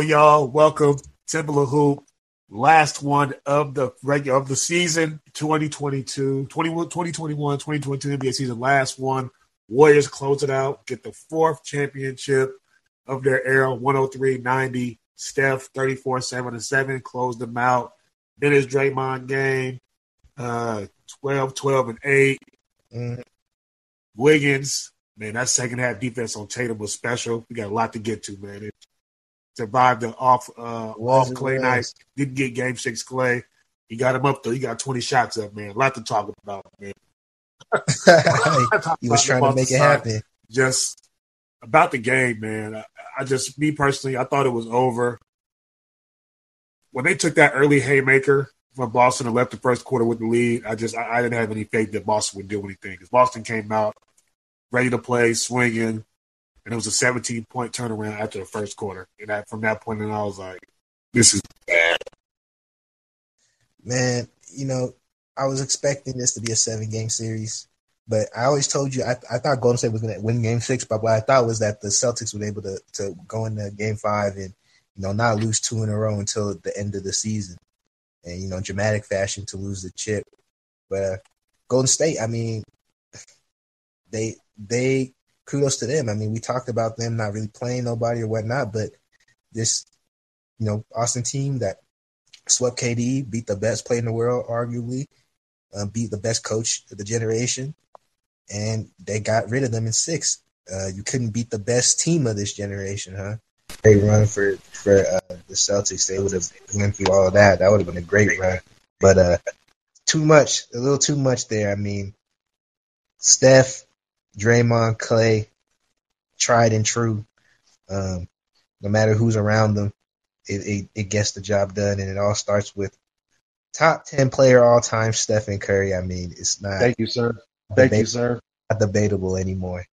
y'all. Welcome, Temple of Hoop. Last one of the season, 2021, 2022 NBA season. Last one. Warriors close it out, get the fourth championship of their era, 103-90. Steph, 34-7-7, closed them out. Dennis Draymond game, 12-12-8. Wiggins, man, that second half defense on Tatum was special. We got a lot to get to, man. It survived the off Clay night. Didn't get game 6 Clay. He got him up, though. He got 20 shots up, man. A lot to talk about, man. He was trying to make it happen. Just about the game, man. Me personally, I thought it was over. When they took that early haymaker from Boston and left the first quarter with the lead, I didn't have any faith that Boston would do anything. Because Boston came out ready to play, swinging, and it was a 17-point turnaround after the first quarter. And from that point on, I was like, this is bad. Man, I was expecting this to be a 7-game series, but I always told you I thought Golden State was going to win Game 6, but what I thought was that the Celtics were able to go into Game 5 and not lose 2 in a row until the end of the season, and dramatic fashion to lose the chip. But Golden State, I mean, they kudos to them. I mean, we talked about them not really playing nobody or whatnot, but this Austin team that swept KD, beat the best player in the world, arguably, beat the best coach of the generation, and they got rid of them in 6. You couldn't beat the best team of this generation, huh? Great run for the Celtics. They would have went through all of that. That would have been a great run. But a little too much there. I mean, Steph, Draymond, Clay, tried and true. No matter who's around them, it gets the job done, and it all starts with top 10 player all time, Stephen Curry. I mean, it's not. Thank you, sir. Not debatable anymore.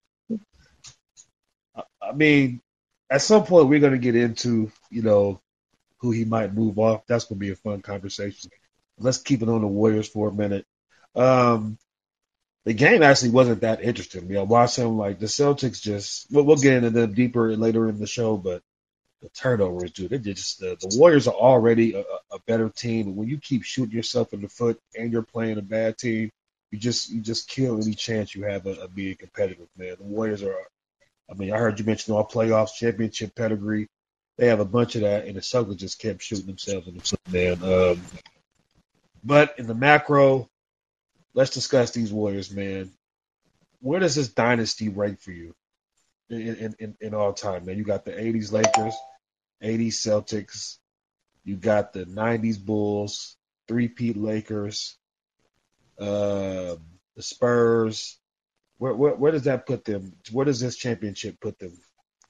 I mean, at some point we're going to get into who he might move off. That's going to be a fun conversation. Let's keep it on the Warriors for a minute. The game actually wasn't that interesting. I watched them like the Celtics we'll get into them deeper later in the show, but the turnovers, dude, the Warriors are already a better team. And when you keep shooting yourself in the foot and you're playing a bad team, you just kill any chance you have of being competitive, man. The Warriors are, I heard you mention all playoffs, championship pedigree. They have a bunch of that, and the Celtics just kept shooting themselves in the foot, man. But in the macro, let's discuss these Warriors, man. Where does this dynasty rank for you in all time, man? You got the 80s Lakers, 80s Celtics. You got the 90s Bulls, three-peat Lakers, the Spurs. Where does that put them? Where does this championship put them?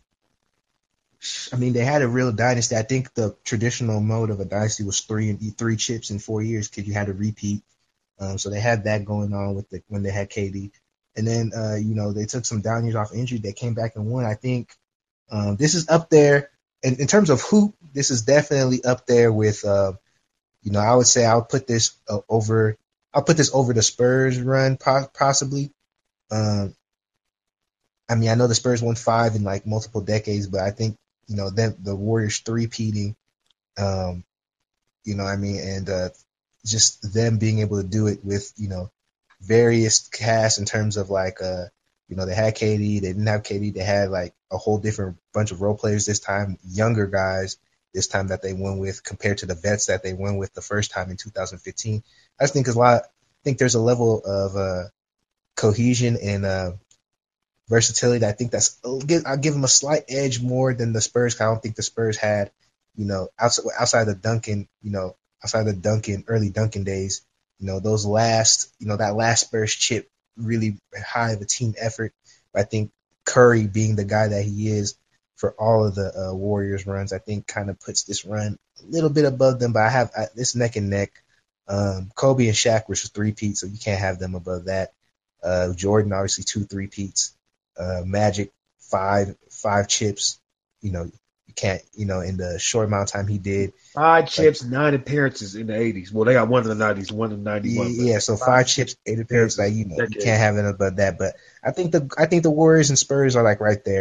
I mean, they had a real dynasty. I think the traditional mode of a dynasty was three chips in 4 years because you had a repeat. So they had that going on when they had KD. And then, they took some down years off injury. They came back and won. I think this is up there. And in terms of hoop, this is definitely up there with, I would say I'll put this over the Spurs run possibly. I know the Spurs won 5 in like multiple decades, but I think, them, the Warriors three-peating, and just them being able to do it with, various casts in terms of like, they had KD, they didn't have KD, they had like a whole different bunch of role players this time, younger guys this time that they won with compared to the vets that they won with the first time in 2015. I just think there's a level of cohesion and versatility that I think I'll give them a slight edge more than the Spurs. I don't think the Spurs had, outside the Duncan, early Duncan days, those last, that last Spurs chip really high of a team effort. But I think Curry being the guy that he is for all of the Warriors runs, I think kind of puts this run a little bit above them. But I have this neck and neck. Kobe and Shaq were just three-peats, so you can't have them above that. Jordan, obviously 2 3-peats. Magic, five chips. You can't, in the short amount of time he did. 5 chips, 9 appearances in the 80s. Well, they got one in the 90s, one in 91. Yeah, so 5 chips, 8 appearances. Like, you can't have it above that. But I think the Warriors and Spurs are like right there.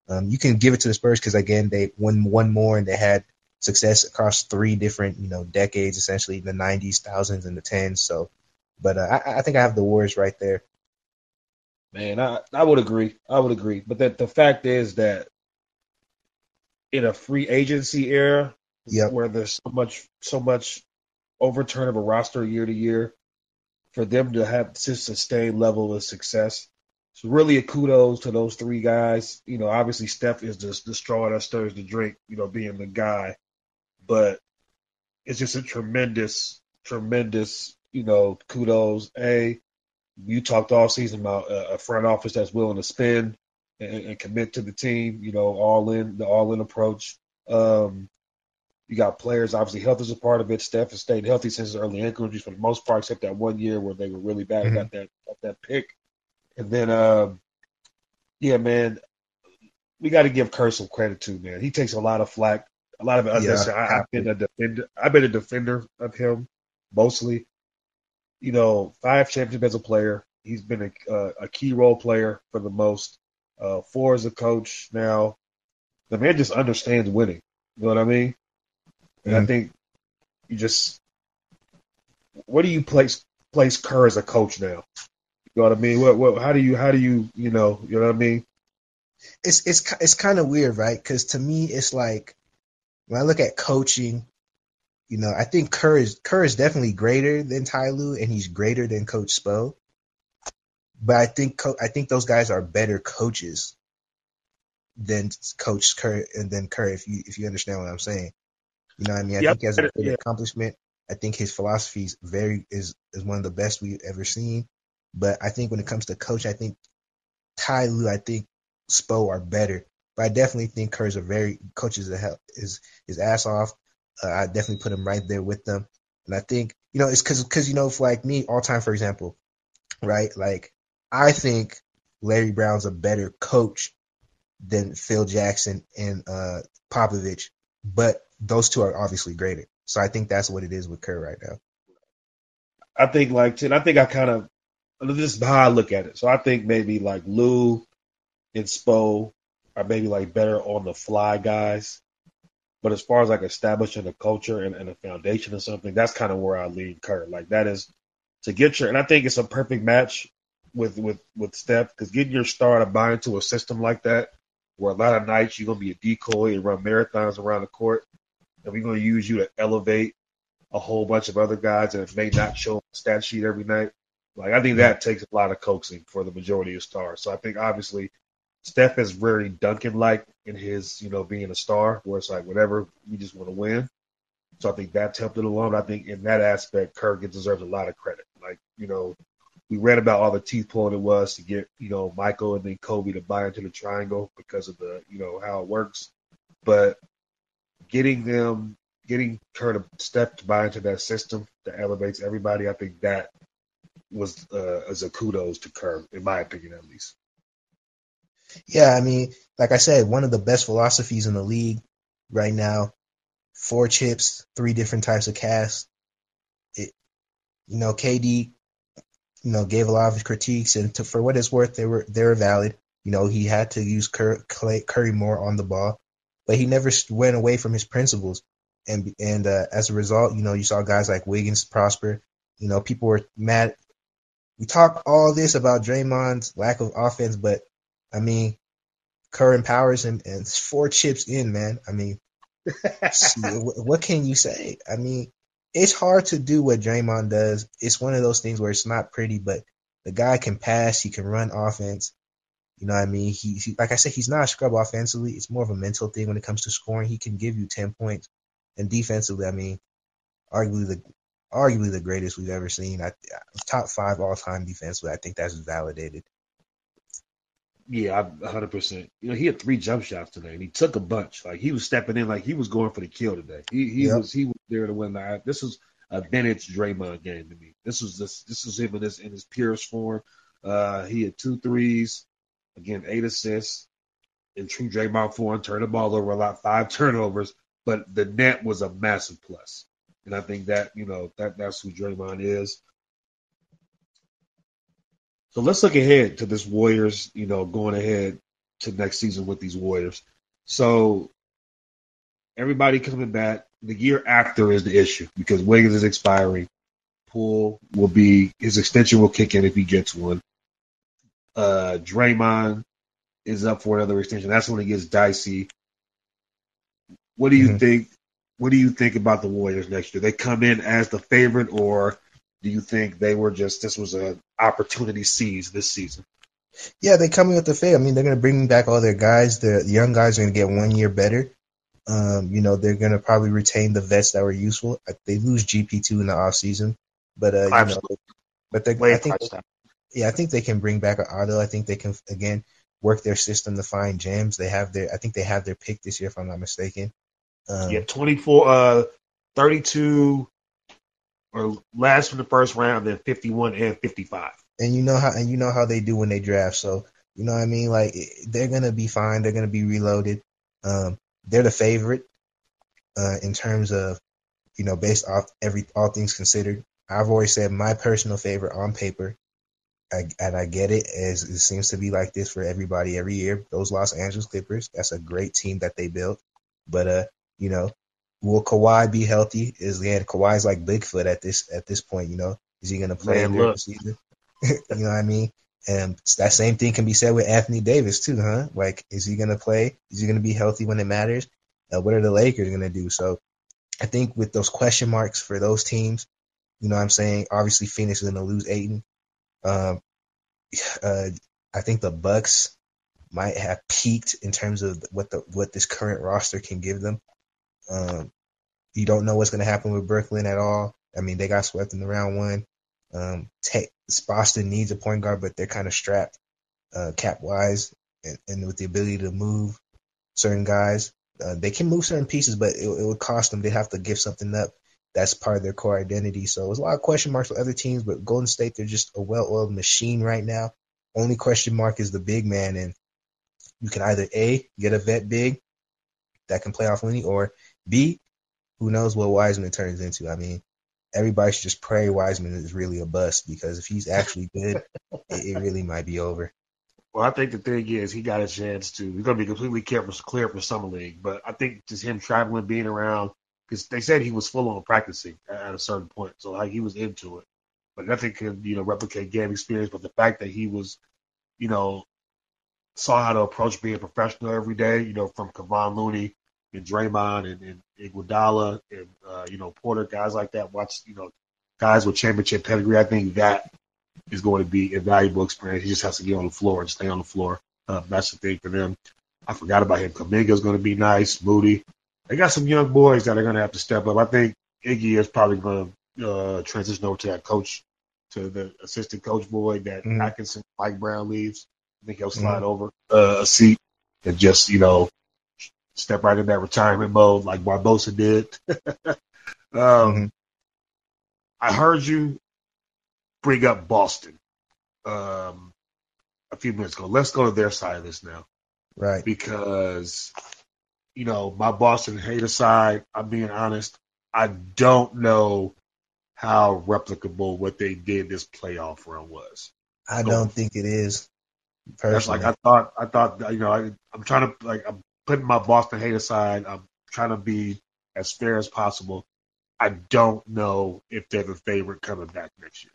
You can give it to the Spurs because again they won one more and they had success across 3 different decades, essentially the 90s, thousands, and the tens. So, but I think I have the Warriors right there. Man, I would agree. I would agree. But the fact is that in a free agency era Yep. where there's so much overturn of a roster year to year, for them to have just sustained level of success. So really a kudos to those three guys. Obviously Steph is just the straw that stirs the drink, being the guy. But it's just a tremendous, tremendous, kudos. You talked all season about a front office that's willing to spend and commit to the team, the all in approach. You got players, obviously health is a part of it. Steph has stayed healthy since his early ankle injuries for the most part, except that 1 year where they were really bad and got that pick. And then, yeah, man, we got to give Kerr some credit too, man. He takes a lot of flack, a lot of it unnecessary. I've been a defender of him mostly. 5 championships as a player. He's been a key role player for the most. 4 as a coach now. The man just understands winning. You know what I mean? And I think where do you place Kerr as a coach now? You know what I mean? How do you know what I mean? It's kind of weird, right? Because to me, it's like when I look at coaching, I think Kerr is definitely greater than Ty Lue, and he's greater than Coach Spo. But I think those guys are better coaches than Coach Kerr and then Kerr. If you understand what I'm saying, you know what I mean. I think he has a great accomplishment. I think his philosophy is one of the best we've ever seen. But I think when it comes to coach, I think Ty Lue, I think Spo are better. But I definitely think Kerr's coaches his ass off. I definitely put him right there with them. And I think, it's because for like me, all time, for example, right? Like, I think Larry Brown's a better coach than Phil Jackson and Popovich, but those two are obviously greater. So I think that's what it is with Kerr right now. I think this is how I look at it. So I think maybe like Lou and Spo are maybe like better on the fly guys. But as far as like establishing a culture and a foundation or something, that's kind of where I lean Kerr. Like that is to get and I think it's a perfect match with Steph because getting your star to buy into a system like that, where a lot of nights you're gonna be a decoy and run marathons around the court, and we're gonna use you to elevate a whole bunch of other guys, and it may not show on the stat sheet every night. Like I think that takes a lot of coaxing for the majority of stars. So I think obviously Steph is very Duncan-like in his, being a star, where it's like whatever, we just want to win. So I think that's helped it along. I think in that aspect, Kerr deserves a lot of credit. Like, we read about all the teeth pulling it was to get, Michael and then Kobe to buy into the triangle because of the, how it works. But getting Kerr to step to buy into that system that elevates everybody, I think that was as a kudos to Kerr, in my opinion, at least. Yeah, I mean, like I said, one of the best philosophies in the league right now. 4 chips, 3 different types of cast. KD, gave a lot of his critiques, and for what it's worth, they were valid. He had to use Curry more on the ball, but he never went away from his principles. And as a result, you saw guys like Wiggins prosper. People were mad. We talk all this about Draymond's lack of offense, but I mean, Kerr empowers him, and it's 4 chips in, man. I mean, what can you say? I mean, it's hard to do what Draymond does. It's one of those things where it's not pretty, but the guy can pass, he can run offense. You know what I mean? He like I said, he's not a scrub offensively. It's more of a mental thing when it comes to scoring. He can give you 10 points. And defensively, I mean, arguably the greatest we've ever seen. Top 5 all-time defensively. I think that's validated. Yeah, 100%. He had 3 jump shots today, and he took a bunch. Like he was stepping in, like he was going for the kill today. He was there to win. This was a vintage Draymond game to me. This was him in his purest form. He had 2 threes, again 8 assists, in true Draymond form. Turned the ball over a lot, 5 turnovers, but the net was a massive plus. And I think that that's who Draymond is. So let's look ahead to this Warriors, going ahead to next season with these Warriors. So everybody coming back. The year after is the issue because Wiggins is expiring. Poole will be his extension will kick in if he gets one. Draymond is up for another extension. That's when it gets dicey. What do you Mhm. think? What do you think about the Warriors next year? They come in as the favorite, or do you think they were just this was an opportunity seized this season? Yeah, they coming with the fade. I mean, they're gonna bring back all their guys. The young guys are gonna get 1 year better. They're gonna probably retain the vets that were useful. They lose GP2 in the off season, but Absolutely, I way think priced out. yeah, I think they can bring back an Otto. I think they can again work their system to find gems. I think they have their pick this year, if I'm not mistaken. Yeah, Um, 24, 32, or last from the first round, then 51 and 55. and you know how they do when they draft. So you know what I mean. Like they're gonna be fine. They're gonna be reloaded. They're the favorite in terms of based off all things considered. I've always said my personal favorite on paper, and I get it, as it seems to be like this for everybody every year. Those Los Angeles Clippers, that's a great team that they built. But you know, will Kawhi be healthy? Kawhi's like Bigfoot at this point. Is he gonna play Man, during look, the season? You know what I mean? And that same thing can be said with Anthony Davis too, huh? Like, is he gonna play? Is he gonna be healthy when it matters? What are the Lakers gonna do? So I think with those question marks for those teams, you know what I'm saying? Obviously, Phoenix is going to lose Aiton. Um, uh, I think the Bucks might have peaked in terms of what this current roster can give them. Um, you don't know what's going to happen with Brooklyn at all. I mean, they got swept in the round one. Boston needs a point guard, but they're kind of strapped cap wise, and with the ability to move certain guys. They can move certain pieces, but it would cost them. They have to give something up. That's part of their core identity. So there's a lot of question marks with other teams, but Golden State, they're just a well-oiled machine right now. Only question mark is the big man, and you can either A, get a vet big that can play off Winnie, or B, who knows what Wiseman turns into. I mean, everybody should just pray Wiseman is really a bust, because if he's actually good, it really might be over. well, I think the thing is he got a chance to. He's going to be completely clear for summer league, but I think just him traveling, being around, because they said he was full on practicing at a certain point, so like he was into it. But nothing could replicate game experience. But the fact that he was you know saw how to approach being professional every day, from Kevon Looney and Draymond and Iguodala and Porter, guys like that. Watch guys with championship pedigree. I think that is going to be a valuable experience. He just has to get on the floor and stay on the floor. That's the thing for them. I forgot about him. Kaminga is going to be nice. Moody. They got some young boys that are going to have to step up. I think Iggy is probably going to transition over to that coach, to the assistant coach boy that Mm-hmm. Atkinson, Mike Brown leaves. I think he'll Mm-hmm. slide over a seat and just, step right in that retirement mode like Barbosa did. Mm-hmm. I heard you bring up Boston a few minutes ago. Let's go to their side of this now, Right. because my Boston hate aside, I'm being honest. I don't know how replicable what they did this playoff run was. I Going, don't think it is, that's like personally. I thought I'm trying to I'm putting my Boston hate aside. I'm trying to be as fair as possible. I don't know if they're the favorite coming back next year.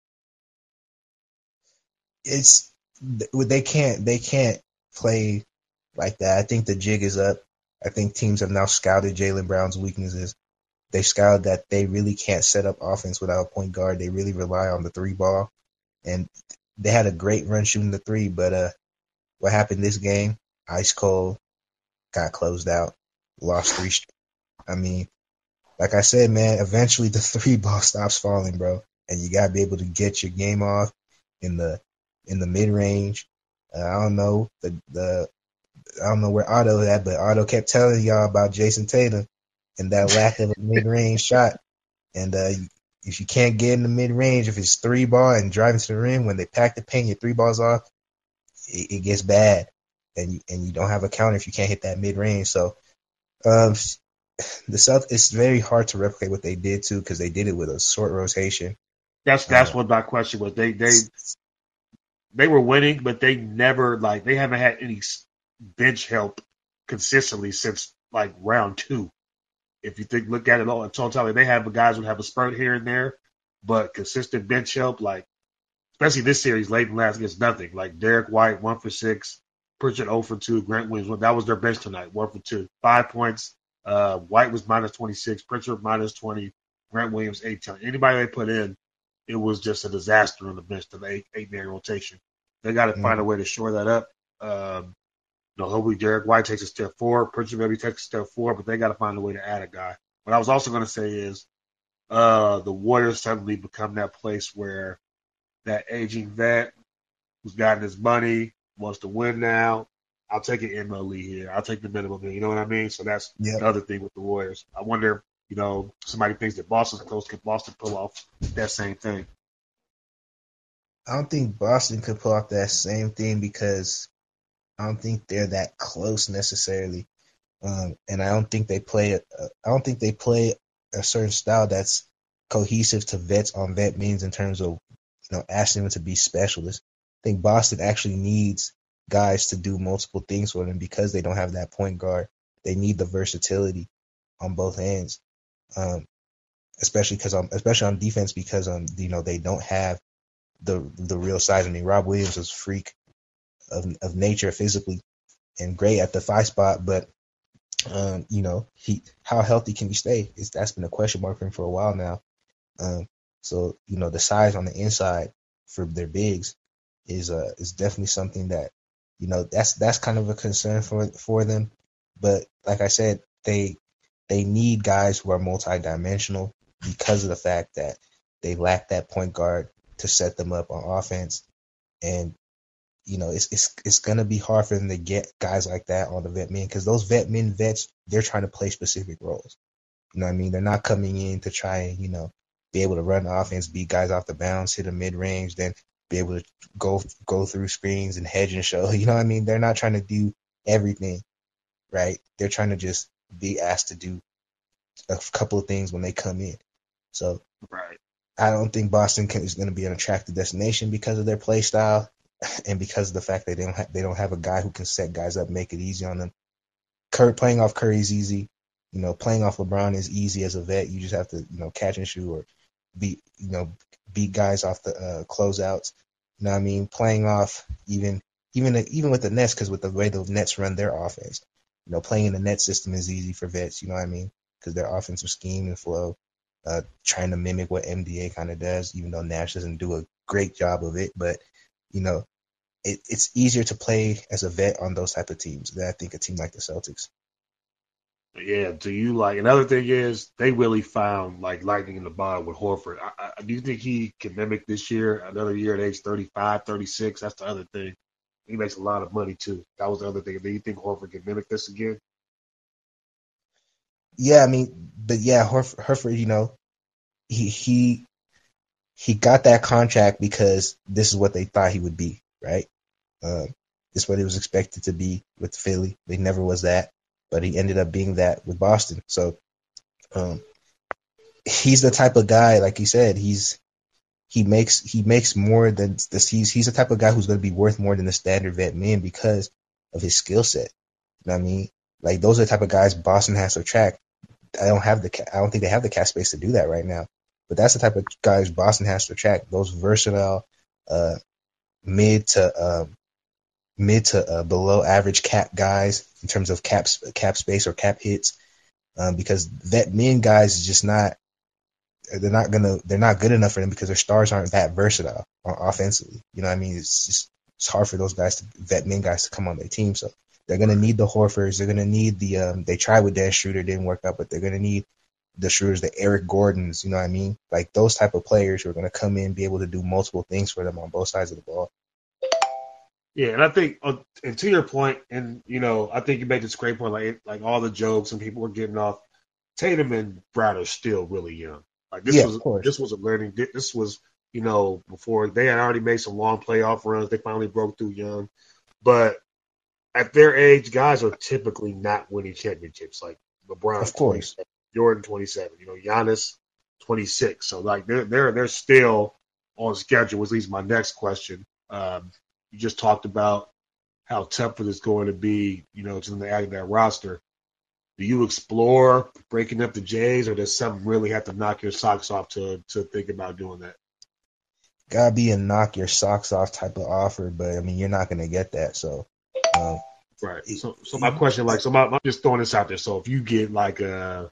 It's they can't play like that. I think the jig is up. I think teams have now scouted Jaylen Brown's weaknesses. They've scouted that they really can't set up offense without a point guard. They really rely on the three ball, and they had a great run shooting the three. But what happened this game? Ice cold, got closed out, lost three. I mean, like I said, man, eventually the three ball stops falling, bro, and you gotta be able to get your game off in the mid range. I don't know the I don't know where Otto at, but Otto kept telling y'all about Jason Tatum and that lack of a mid range shot. And if you can't get in the mid range, if it's three ball and driving to the rim, when they pack the paint, your three balls off, it gets bad, and you don't have a counter if you can't hit that mid range. So um, the South, it's very hard to replicate what they did too, because they did it with a short rotation. That's what my question was. They were winning, but they never they haven't had any bench help consistently since like round 2. If you look at it all in totality, they have guys who have a spurt here and there, but consistent bench help, like especially this series late in last against nothing. Like Derek White, 1 for 6, Pritchard 0 for 2, Grant Williams, that was their bench tonight, 1 for 2. 5 points. White was minus 26, Pritchard minus 20, Grant Williams 18. Anybody they put in, it was just a disaster on the bench, the eight-man rotation. They got to find a way to shore that up. Hopefully Derek White takes a step forward. Pritchard maybe takes a step forward, but they got to find a way to add a guy. What I was also going to say is the Warriors suddenly become that place where that aging vet who's gotten his money wants to win now. I'll take an MLE here. I'll take the minimum here. You know what I mean? So that's another thing with the Warriors. I wonder, somebody thinks that Boston's close. Can Boston pull off that same thing? I don't think Boston could pull off that same thing because I don't think they're that close necessarily, and I don't think they play. I don't think they play a certain style that's cohesive to vets on vet means in terms of asking them to be specialists. I think Boston actually needs guys to do multiple things for them because they don't have that point guard. They need the versatility on both ends, especially on defense because they don't have the real size. I mean, Rob Williams is a freak of nature physically and great at the 5 spot, but how healthy can he stay? That's been a question mark for him for a while now. So the size on the inside for their bigs is definitely something that that's kind of a concern for them. But like I said, they need guys who are multidimensional because of the fact that they lack that point guard to set them up on offense, and it's gonna be hard for them to get guys like that on the vet men because those vets they're trying to play specific roles. You know what I mean? They're not coming in to try and be able to run the offense, beat guys off the bounce, hit a mid range, then be able to go through screens and hedge and show. You know what I mean? They're not trying to do everything, right? They're trying to just be asked to do a couple of things when they come in. So right. I don't think Boston is going to be an attractive destination because of their play style and because of the fact that they don't have a guy who can set guys up, make it easy on them. Playing off Curry is easy. Playing off LeBron is easy as a vet. You just have to catch and shoot or beat guys off the closeouts. You know what I mean? Playing off even with the Nets, because with the way the Nets run their offense, playing in the net system is easy for vets. You know what I mean? Because their offensive scheme and flow, trying to mimic what MDA kind of does, even though Nash doesn't do a great job of it. But it's easier to play as a vet on those type of teams than I think a team like the Celtics. Yeah, do you another thing is they really found lightning in the bottle with Horford. Do you think he can mimic this year, another year at age 35, 36? That's the other thing. He makes a lot of money too. That was the other thing. Do you think Horford can mimic this again? Yeah, I mean, but yeah, Horford, he got that contract because this is what they thought he would be, right? This is what he was expected to be with Philly. He never was that, but he ended up being that with Boston. So he's the type of guy, like you said, he makes more than this. He's the type of guy who's going to be worth more than the standard vet man because of his skill set. You know what I mean? Like those are the type of guys Boston has to attract. I don't think they have the cap space to do that right now. But that's the type of guys Boston has to attract. Those versatile, mid to below average cap guys in terms of cap space or cap hits, because vet men guys is just not. They're not good enough for them because their stars aren't that versatile offensively. You know what I mean? It's hard for those guys, vet men guys, to come on their team. So they're gonna need the Horfords. They're gonna need the they tried with Dennis Schroeder, didn't work out, but they're gonna need the Schroeders, the Eric Gordons. You know what I mean? Like those type of players who are gonna come in and be able to do multiple things for them on both sides of the ball. Yeah, and I think, and to your point, and I think you made this great point, like all the jokes and people were getting off. Tatum and Brown are still really young. Like this was a learning. This was before they had already made some long playoff runs. They finally broke through young, but at their age, guys are typically not winning championships. Like LeBron, of course, Jordan 27, Giannis 26. So like they're still on schedule. Which leads to my next question. You just talked about how tough it is going to be, just to add that roster. Do you explore breaking up the Jays, or does something really have to knock your socks off to think about doing that? Gotta be a knock your socks off type of offer, but I mean you're not gonna get that. So, right. So my question, I'm just throwing this out there. So if you get like a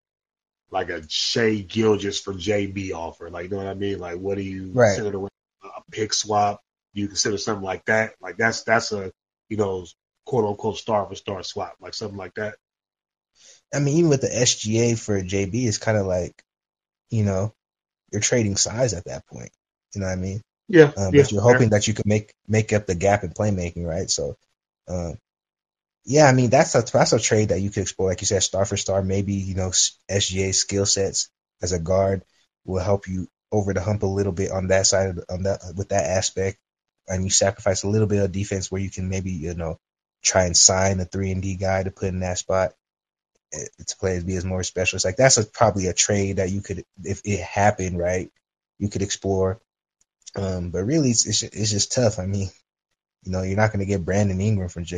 Shea Gilgeous for JB offer, like, you know what I mean? Like, what do you right. consider a pick swap? Do you consider something like that? Like that's a quote unquote star for star swap, like something like that. I mean, even with the SGA for JB, it's kind of like, you're trading size at that point. You know what I mean? Yeah. But you're hoping that you can make up the gap in playmaking, right? So, yeah, I mean that's a trade that you could explore, like you said, star for star. Maybe SGA skill sets as a guard will help you over the hump a little bit on that side with that aspect, and you sacrifice a little bit of defense where you can maybe try and sign a 3-and-D guy to put in that spot to play as be as more specialist. Like that's probably a trade that you could, if it happened, right, you could explore. But really, it's just tough. I mean, you're not going to get Brandon Ingram for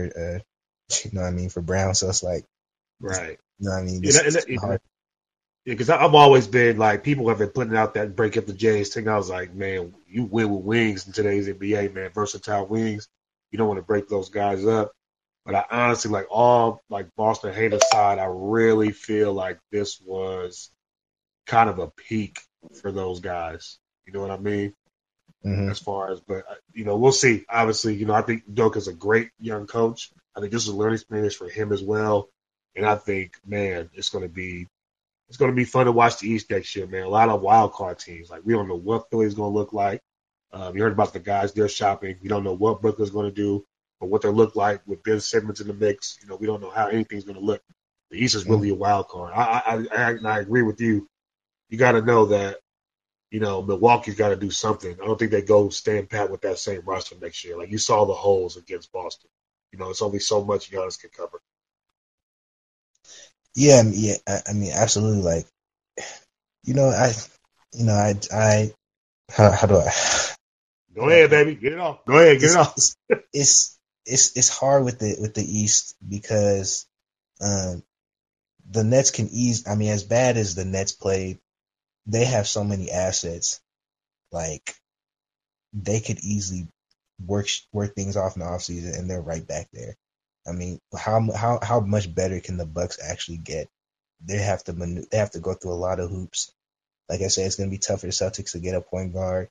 for Brown. So it's like, right. You know what I mean? It's hard. Yeah, because I've always been like, people have been putting out that break up the Jays thing. I was like, man, you win with wings in today's NBA, man. Versatile wings. You don't want to break those guys up. But I honestly, all Boston hate aside, I really feel like this was kind of a peak for those guys. You know what I mean? Mm-hmm. As far as, but we'll see. Obviously, I think Doak is a great young coach. I think this is a learning experience for him as well. And I think, man, it's going to be fun to watch the East next year, man. A lot of wild card teams. Like, we don't know what Philly's going to look like. You heard about the guys they're shopping. We don't know what Brooklyn's going to do or what they look like with Ben Simmons in the mix. We don't know how anything's going to look. The East is really a wild card. I agree with you. You got to know that, Milwaukee's got to do something. I don't think they go stand pat with that same roster next year. Like, you saw the holes against Boston. It's only so much Giannis can cover. Yeah, I mean, absolutely. Like, how do I? Go ahead, baby. Get it off. Go ahead, get it off. It's hard with the East because the Nets can ease. I mean, as bad as the Nets played, they have so many assets. Like, they could easily work things off in the offseason, and they're right back there. I mean, how much better can the Bucks actually get? They have to go through a lot of hoops. Like I said, it's going to be tough for the Celtics to get a point guard.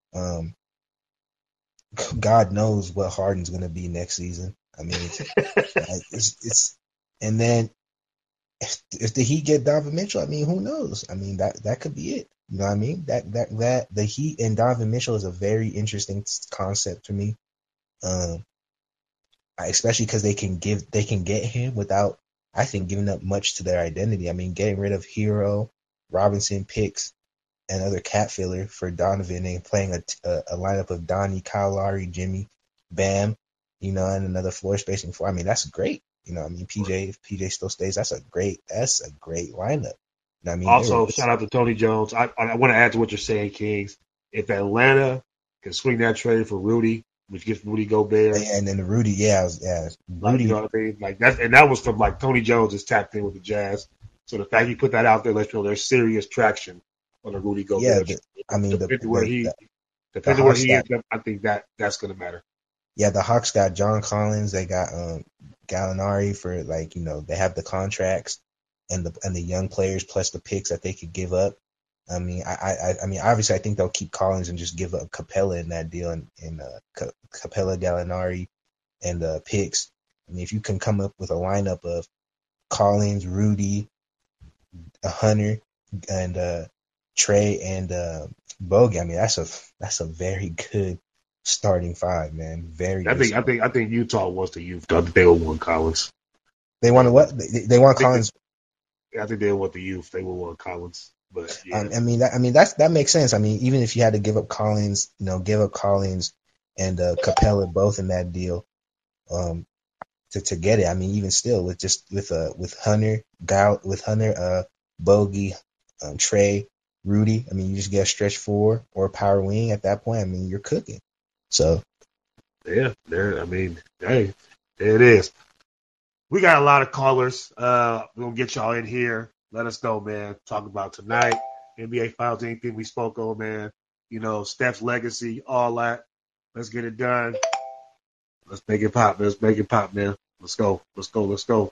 God knows what Harden's going to be next season. I mean, it's and then if the Heat get Donovan Mitchell, I mean, who knows? I mean, that could be it. You know what I mean? That the Heat and Donovan Mitchell is a very interesting concept to me. Especially because they can get him without, I think, giving up much to their identity. I mean, getting rid of Hero, Robinson, picks, and other cat filler for Donovan, and playing a lineup of Donnie, Kyle Lowry, Jimmy, Bam, and another floor spacing four. I mean, that's great. I mean, if PJ still stays, that's a great lineup. I mean, also, shout out to Tony Jones. I want to add to what you're saying, Kings. If Atlanta can swing that trade for Rudy, which gets Rudy Gobert, and then Rudy, Rudy, you know what I mean? Like that was from Tony Jones is tapped in with the Jazz. So the fact he put that out there lets you know there's serious traction on the Rudy Gobert. I mean, depending where he ends up, I think that's going to matter. Yeah, the Hawks got John Collins. They got Gallinari for they have the contracts and the young players plus the picks that they could give up. I mean, I mean, obviously, I think they'll keep Collins and just give up Capella in that deal, and Capella, Gallinari, and picks. I mean, if you can come up with a lineup of Collins, Rudy, Hunter, and Trey and Bogey, I mean, that's a very good starting five, man. Very. I think Utah wants the youth. I think they will want Collins. They want what? They want Collins. I think they want the youth. They will want Collins. But yeah. I mean that makes sense. I mean, even if you had to give up Collins, and Capella both in that deal, to get it. I mean, even still with Hunter, Bogey, Trey, Rudy. I mean, you just get a stretch four or a power wing at that point. I mean, you're cooking. So Yeah, there. I mean, hey, there it is. We got a lot of callers. We're gonna get y'all in here. Let us know, man. Talk about tonight, NBA Finals, anything we spoke on, man. You know, Steph's legacy, all that. Let's get it done. Let's make it pop. Let's make it pop, man. Let's go. Let's go. Let's go.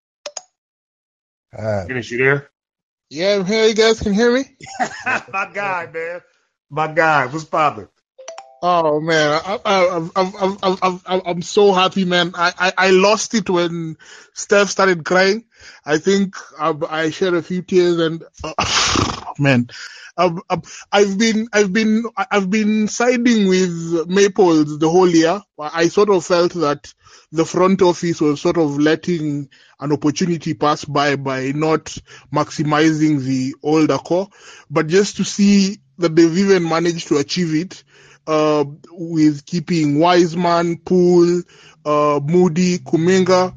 Finish you there? Yeah, I'm here. You guys can hear me? My guy, man. My guy. What's poppin'? Oh man, I'm so happy, man. I lost it when Steph started crying. I think I shed a few tears, and man, I've been siding with Maples the whole year. I sort of felt that the front office was sort of letting an opportunity pass by not maximizing the older core, but just to see that they've even managed to achieve it. With keeping Wiseman, Poole, Moody, Kuminga.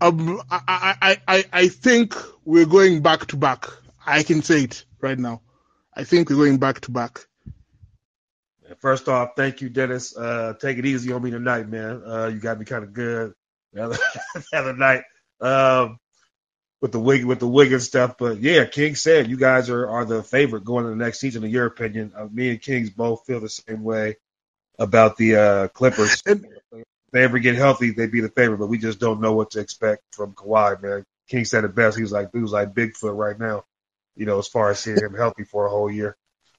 I think we're going back to back. I can say it right now. I think we're going back to back. First off, thank you, Dennis. Take it easy on me tonight, man. You got me kind of good the other night with the Wiggins stuff. But yeah, King said you guys are the favorite going into the next season. In your opinion, me and Kings both feel the same way about the Clippers. If they ever get healthy, they'd be the favorite. But we just don't know what to expect from Kawhi, man. King said it best. He was like Bigfoot right now. You know, as far as seeing him healthy for a whole year.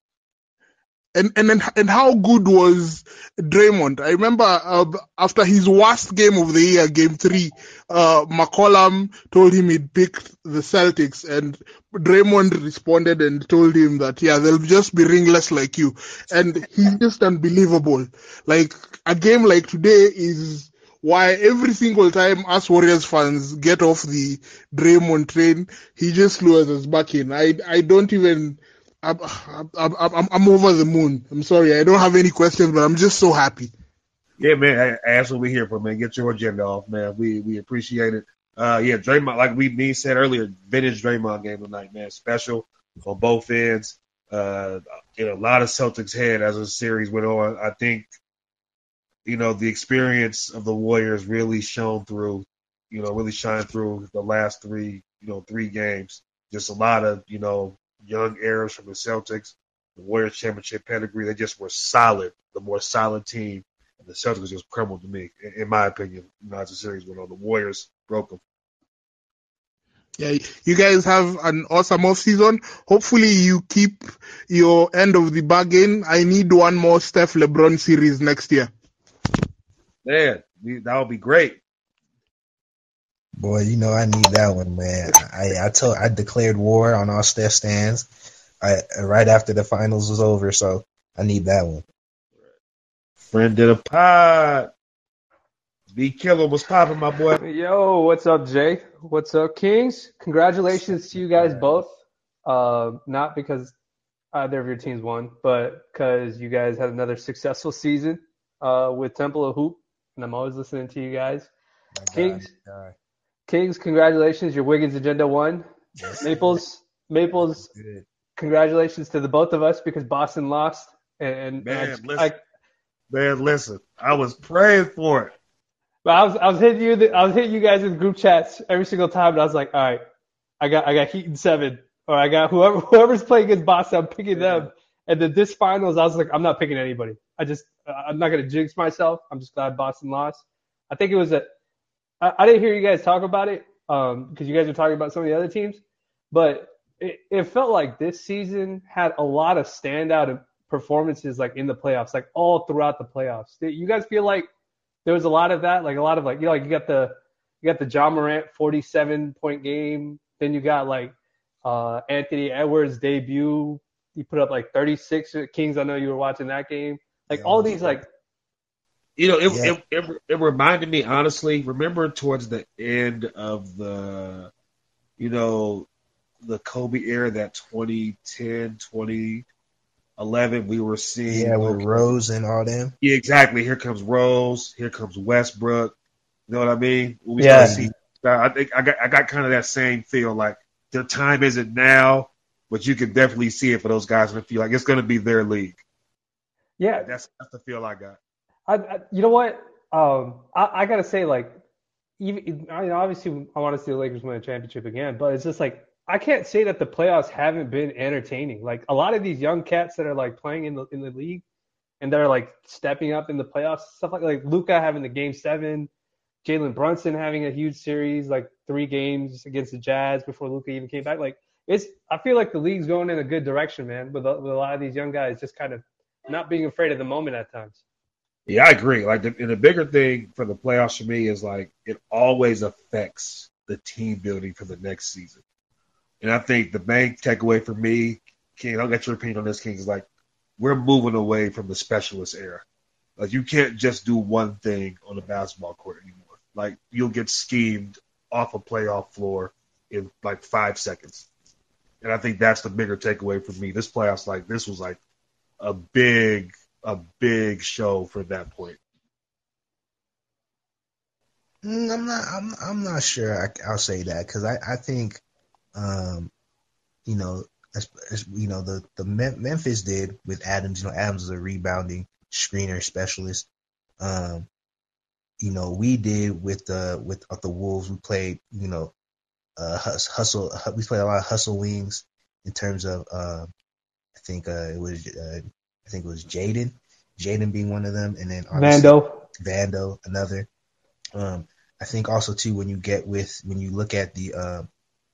And how good was Draymond? I remember after his worst game of the year, Game 3, McCollum told him he'd picked the Celtics, and Draymond responded and told him that, yeah, they'll just be ringless like you. And he's just unbelievable. Like, a game like today is why every single time us Warriors fans get off the Draymond train, he just lures us back in. I don't even... I'm over the moon. I'm sorry. I don't have any questions, but I'm just so happy. Yeah, man. That's what we're here for, man. Get your agenda off, man. We appreciate it. Yeah, Draymond, like me said earlier, vintage Draymond game tonight, man. Special on both ends. A lot of Celtics head as the series went on. I think, the experience of the Warriors really shone through, really shined through the last three games. Just a lot of, young heirs from the Celtics, the Warriors championship pedigree. They just were solid, the more solid team. And the Celtics just crumbled to me, in my opinion, as the series went on. The Warriors broke them. Yeah, you guys have an awesome offseason. Hopefully you keep your end of the bargain. I need one more Steph LeBron series next year. Man, that would be great. Boy, I need that one, man. I declared war on all Steph stands right after the finals was over, so I need that one. Friend did a pod. B Killer was popping, my boy. Yo, what's up, Jay? What's up, Kings? Congratulations to you guys both. Not because either of your teams won, but because you guys had another successful season with Temple of Hoop, and I'm always listening to you guys. Kings, congratulations. Your Wiggins agenda won. Yes. Maples, congratulations to the both of us because Boston lost. And listen, I was praying for it. But I was hitting you guys in group chats every single time, and I was like, all right, I got Heat in 7, or I got whoever's playing against Boston, I'm picking them. And then this finals, I was like, I'm not picking anybody. I'm not gonna jinx myself. I'm just glad Boston lost. I think it was I didn't hear you guys talk about it because you guys were talking about some of the other teams, but it felt like this season had a lot of standout performances like in the playoffs, like all throughout the playoffs. Did you guys feel like there was a lot of that, like a lot of like you got the Ja Morant 47-point game, then you got like Anthony Edwards debut. He put up like 36 at Kings. I know you were watching that game. Like all these like. It reminded me, honestly, remember towards the end of the Kobe era, that 2010, 2011, we were seeing. Yeah, with Rose and all them. Yeah, exactly. Here comes Rose. Here comes Westbrook. You know what I mean? When we I think I got kind of that same feel, like their time isn't now, but you can definitely see it for those guys and feel like it's going to be their league. Yeah. That's the feel I got. You know what? I gotta say, like, even I mean, obviously, I want to see the Lakers win a championship again, but it's just like I can't say that the playoffs haven't been entertaining. Like a lot of these young cats that are like playing in the league and that are like stepping up in the playoffs, stuff like Luka having the game 7, Jalen Brunson having a huge series, like 3 games against the Jazz before Luka even came back. Like I feel like the league's going in a good direction, man, with a lot of these young guys just kind of not being afraid of the moment at times. Yeah, I agree. Like, the bigger thing for the playoffs for me is like it always affects the team building for the next season. And I think the main takeaway for me, King, I'll get your opinion on this, King, is like we're moving away from the specialist era. Like you can't just do one thing on the basketball court anymore. Like you'll get schemed off a playoff floor in like 5 seconds. And I think that's the bigger takeaway for me. This playoffs, like this was like a big show for that point. I'm not sure I'll say that because I think you know as the Memphis did with Adams. You know, Adams is a rebounding screener specialist. We did with the Wolves. We played hustle. We played a lot of hustle wings in terms of I think it was Jaden being one of them, and then Vando another. I think also too when you look at the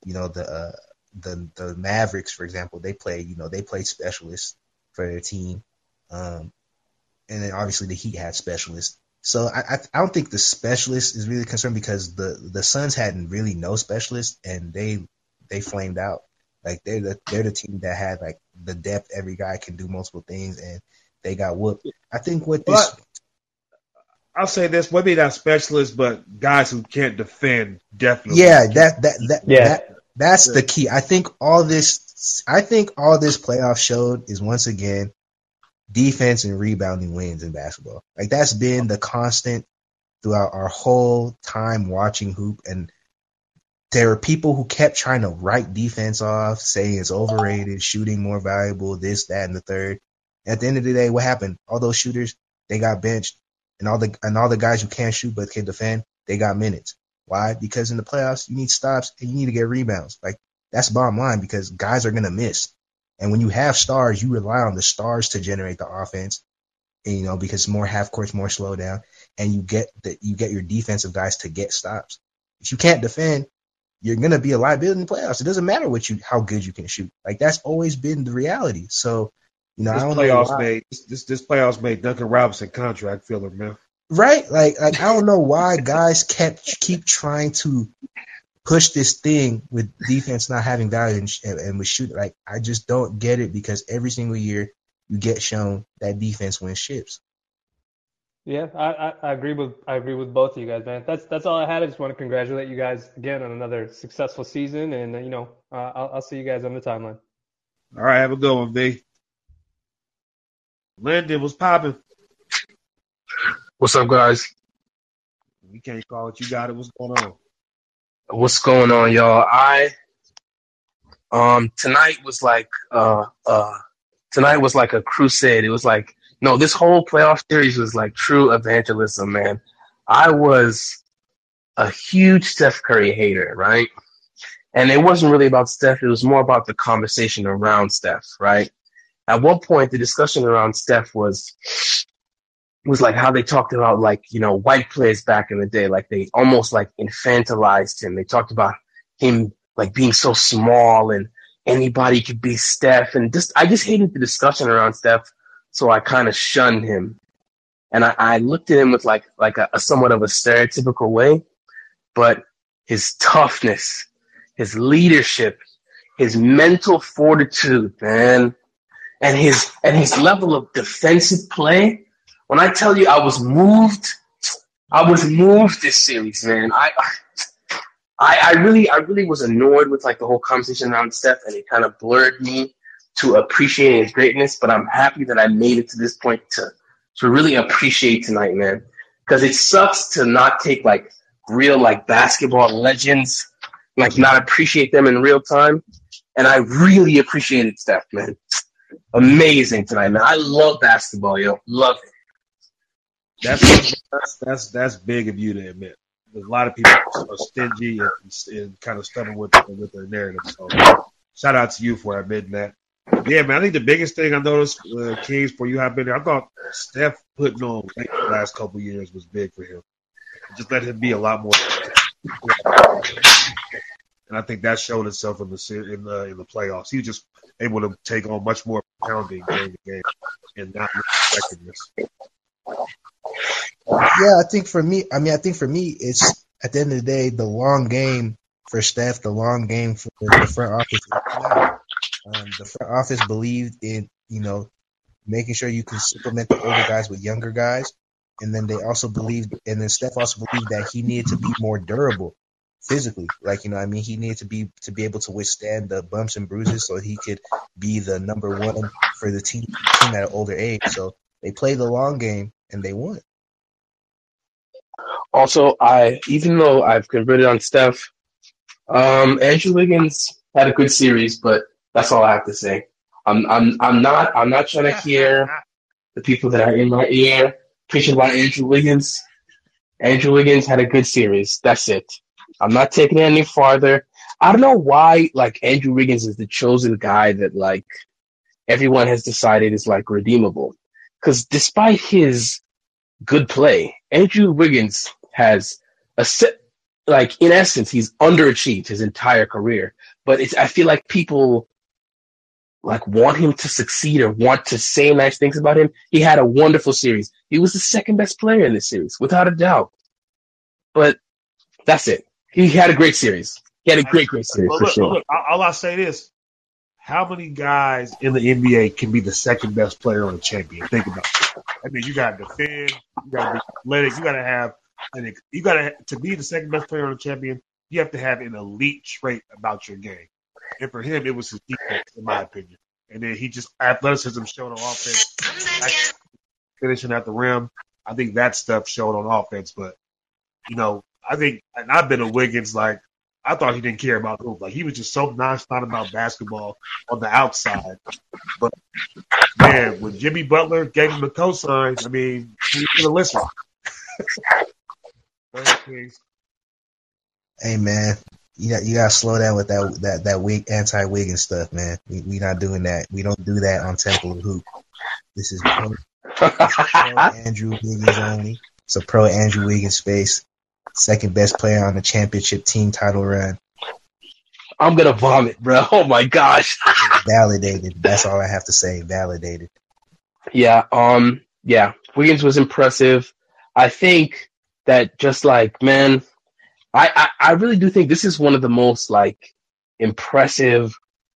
the Mavericks, for example, they played specialists for their team, and then obviously the Heat had specialists. So I don't think the specialist is really concerned because the Suns hadn't really no specialists and they flamed out. Like they're the team that had like the depth, every guy can do multiple things, and they got whooped. I think I'll say this, maybe not specialists, but guys who can't defend definitely. Yeah, that's the key. I think all this playoff showed is once again defense and rebounding wins in basketball. Like that's been the constant throughout our whole time watching hoop, and there were people who kept trying to write defense off, saying it's overrated, shooting more valuable, this, that, and the third. At the end of the day, what happened? All those shooters, they got benched, and all the guys who can't shoot but can defend, they got minutes. Why? Because in the playoffs, you need stops and you need to get rebounds. Like that's bottom line because guys are gonna miss. And when you have stars, you rely on the stars to generate the offense, and, because more half courts, more slow down, and you get your defensive guys to get stops. If you can't defend, you're gonna be a liability in the playoffs. It doesn't matter how good you can shoot. Like that's always been the reality. So, I don't know why. This playoffs made Duncan Robinson contract filler, man. Right? Like I don't know why guys keep trying to push this thing with defense not having value and with shooting. Like I just don't get it because every single year you get shown that defense wins ships. Yeah, I agree with both of you guys, man. That's all I had. I just want to congratulate you guys again on another successful season, and I'll see you guys on the timeline. All right, have a good one, B. Lyndon, what's popping? What's up, guys? You can't call it. You got it. What's going on? What's going on, y'all? Tonight was like a crusade. It was like, no, this whole playoff series was like true evangelism, man. I was a huge Steph Curry hater, right? And it wasn't really about Steph. It was more about the conversation around Steph, right? At one point, the discussion around Steph was like how they talked about like, white players back in the day. Like they almost like infantilized him. They talked about him like being so small and anybody could be Steph. And I just hated the discussion around Steph. So I kind of shunned him. And I looked at him with like a somewhat of a stereotypical way, but his toughness, his leadership, his mental fortitude, man, and his level of defensive play. When I tell you I was moved this series, man. I really was annoyed with like the whole conversation around Steph, and it kind of blurred me to appreciating his greatness. But I'm happy that I made it to this point to really appreciate tonight, man. Because it sucks to not take like real like basketball legends, like not appreciate them in real time. And I really appreciated Steph, man. Amazing tonight, man. I love basketball, yo. Love it. That's big of you to admit. A lot of people are stingy and kind of stubborn with their narrative. So shout out to you for admitting that. Yeah, man. I think the biggest thing I noticed, Kings, for you have been there. I thought Steph putting on weight the last couple of years was big for him. Just let him be a lot more. And I think that showed itself in the playoffs. He was just able to take on much more pounding during the game and not lose effectiveness. Yeah, I think for me, it's at the end of the day, the long game for Steph, the long game for the front office. The front office believed in, making sure you can supplement the older guys with younger guys. And then they also believed, and then Steph also believed that he needed to be more durable physically. Like, he needed to be able to withstand the bumps and bruises so he could be the number one for the team at an older age. So they played the long game and they won. Also, even though I've converted on Steph, Andrew Wiggins had a good series, but that's all I have to say. I'm not trying to hear the people that are in my ear preaching about Andrew Wiggins. Andrew Wiggins had a good series. That's it. I'm not taking it any farther. I don't know why, Andrew Wiggins is the chosen guy that, everyone has decided is, redeemable. Because despite his good play, Andrew Wiggins has in essence, he's underachieved his entire career. But I feel like people, want him to succeed or want to say nice things about him. He had a wonderful series. He was the second best player in this series, without a doubt. But that's it. He had a great series. He had a great series for sure. Look, all I say is, how many guys in the NBA can be the second best player on a champion? Think about it. I mean, you got to defend, you got to be athletic, to be the second best player on a champion, you have to have an elite trait about your game. And for him, it was his defense, in my opinion. And then he just athleticism showed on offense, finishing at the rim. I think that stuff showed on offense, but I think, and I've been a Wiggins, I thought he didn't care about hoop. He was just so nonchalant about basketball on the outside. But, man, when Jimmy Butler gave him the cosign, I mean, he's going to listen. Hey, man, you got to slow down with that anti-Wiggins stuff, man. We not doing that. We don't do that on Temple of Hoop. This is pro Andrew Wiggins only. It's a pro Andrew Wiggins space. Second best player on the championship team title run. I'm gonna vomit, bro. Oh my gosh. Validated. That's all I have to say. Validated. Yeah. Wiggins was impressive. I think that just man, I really do think this is one of the most impressive,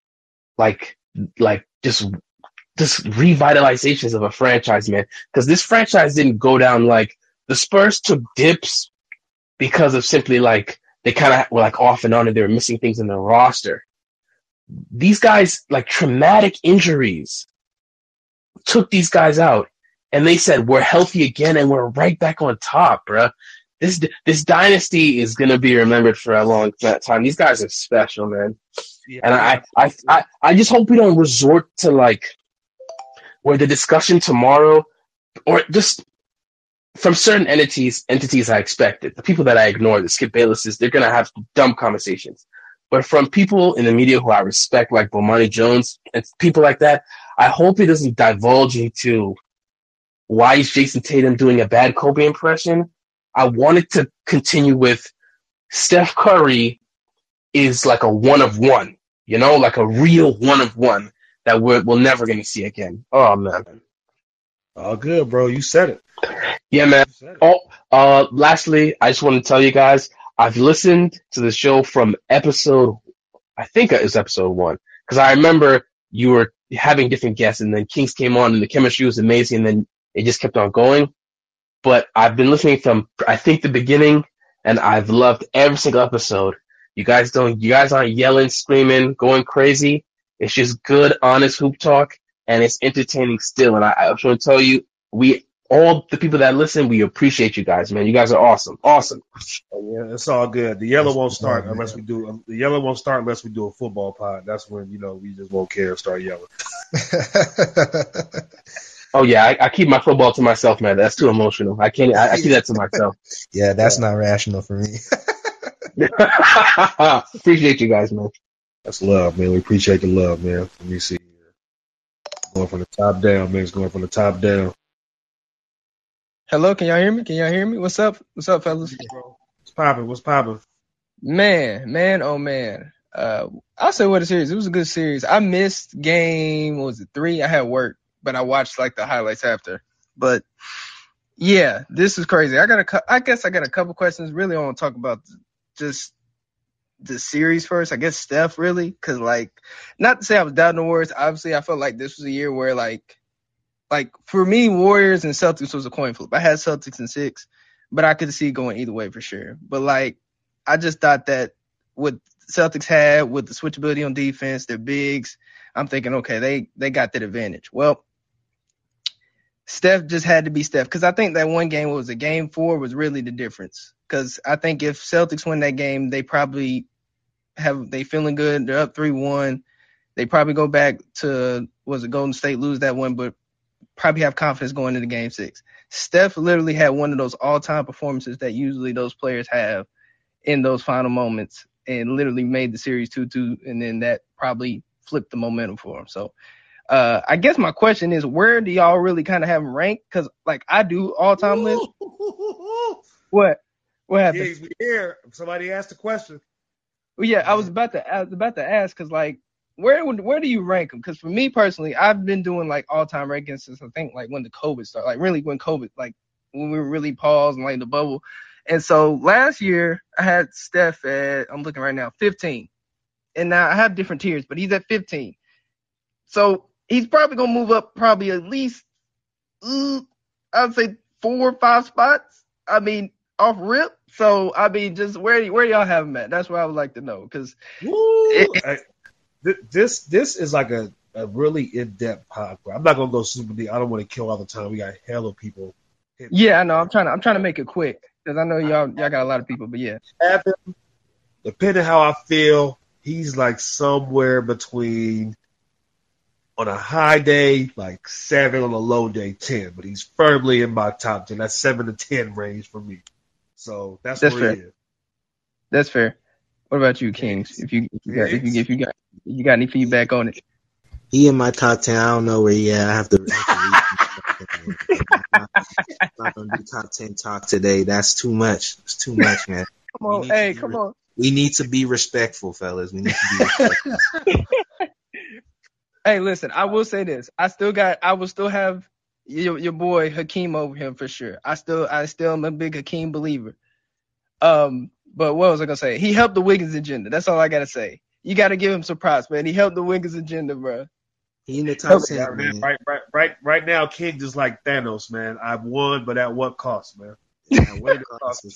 just revitalizations of a franchise, man. Because this franchise didn't go down the Spurs took dips because of simply they kind of were off and on and they were missing things in their roster. These guys, traumatic injuries took these guys out and they said, we're healthy again and we're right back on top, bruh. This dynasty is going to be remembered for a long time. These guys are special, man. Yeah. And I just hope we don't resort to where the discussion tomorrow or just from certain entities I expected, the people that I ignored, the Skip Baylesses, they're going to have dumb conversations. But from people in the media who I respect, like Bomani Jones and people like that, I hope he doesn't divulge into why is Jason Tatum doing a bad Kobe impression. I wanted to continue with Steph Curry is a one of one, a real one of one that we're never going to see again. Oh, man. All good, bro. You said it. Yeah, man. Lastly, I just want to tell you guys, I've listened to the show from episode 1, because I remember you were having different guests, and then Kings came on, and the chemistry was amazing, and then it just kept on going. But I've been listening from, I think, the beginning, and I've loved every single episode. You guys aren't yelling, screaming, going crazy. It's just good, honest hoop talk, and it's entertaining still. And I just want to tell you, all the people that listen, we appreciate you guys, man. You guys are awesome. Awesome. Yeah, it's all good. The yellow won't start unless we do a football pod. That's when, we just won't care and start yelling. Oh yeah, I keep my football to myself, man. That's too emotional. I can't. I keep that to myself. Yeah, that's not rational for me. Appreciate you guys, man. That's love, man. We appreciate the love, man. Let me see. Going from the top down, man. It's going from the top down. Hello, can y'all hear me? Can y'all hear me? What's up? What's up, fellas? What's popping? What's popping? Man, oh man. I'll say what a series. It was a good series. I missed game, what was it, 3? I had work, but I watched like the highlights after. But yeah, this is crazy. I guess I got a couple questions. Really, I want to talk about just the series first. I guess Steph, really, because like, not to say I was doubting the Warriors. Obviously, I felt like this was a year where like for me, Warriors and Celtics was a coin flip. I had Celtics in 6, but I could see it going either way for sure. But like, I just thought that what Celtics had with the switchability on defense, their bigs, I'm thinking, okay, they got that advantage. Well, Steph just had to be Steph, because I think that one game was a game 4 was really the difference. Because I think if Celtics win that game, they probably they feeling good. They're up 3-1. They probably go back to Golden State, lose that one, but probably have confidence going into game 6. Steph literally had one of those all-time performances that usually those players have in those final moments, and literally made the series 2-2, and then that probably flipped the momentum for him. So I guess my question is, where do y'all really kind of have him ranked? Because like I do all-time list. What happened? Yeah, here. Somebody asked the question. Well, yeah, I was about to ask, because like, where do you rank them? Because for me personally, I've been doing like all-time rankings since I think like when the COVID started, like really when COVID, like when we were really paused and like the bubble. And so last year I had Steph at, I'm looking right now, 15. And now I have different tiers, but he's at 15. So he's probably going to move up probably at least, I'd say 4 or 5 spots. I mean, off rip. So, I mean, just where y'all have him at? That's what I would like to know. Because this is like a really in-depth podcast. I'm not going to go super deep. I don't want to kill all the time. We got hell of people. Yeah, I know. I'm trying to make it quick, because I know y'all got a lot of people, but yeah. Depending how I feel, he's like somewhere between, on a high day, like 7, on a low day, 10. But he's firmly in my top 10. That's 7 to 10 range for me. So that's where fair. he is. That's fair. What about you, Kings? If you got any feedback on it? He in my top 10. I don't know where he at. I have to I'm not gonna do top 10 talk today. That's too much. It's too much, man. Come on. We need to be respectful, fellas. We need to be respectful. Hey, listen, I will say this. I will still have your boy Hakeem over him for sure. I still am a big Hakeem believer. But what was I gonna say? He helped the Wiggins agenda. That's all I gotta say. You gotta give him some props, man. He helped the Wiggins agenda, bro. He in the top 10, yeah, man. Right now, King just like Thanos, man. I've won, but at what cost, man? Yeah, what cost?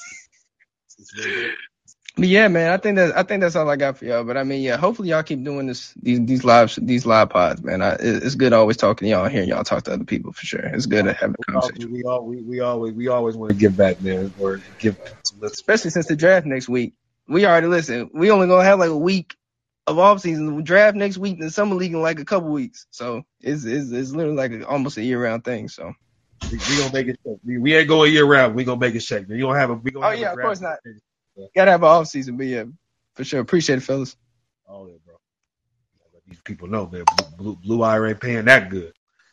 But yeah, man, I think that's all I got for y'all. But I mean, yeah, hopefully y'all keep doing these live pods, man. It's good always talking to y'all and hearing y'all talk to other people for sure. It's good to have a conversation. We always want to give back, man, or give some listen. Especially since the draft next week. We already we only gonna have like a week of off season. We draft next week, and summer league in like a couple weeks. So it's literally like almost a year round thing. So we gonna make it. We ain't going year round. We gonna make it shake. You gonna have a. Of course not. Gotta have an off season, but yeah, for sure. Appreciate it, fellas. Oh yeah, bro. Let these people know, man. Blue Eye ain't paying that good.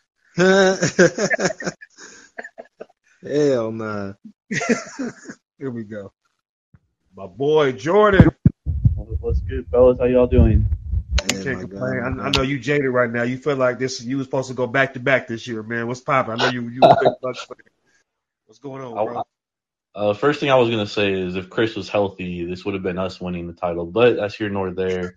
Hell nah. Here we go. My boy Jordan. What's good, fellas? How y'all doing? You can't complain. I know you jaded right now. You feel like this. You was supposed to go back to back this year, man. What's poppin'? I know you a big Bucks fan. What's going on, bro? First thing I was gonna say is if Chris was healthy, this would have been us winning the title. But that's here nor there.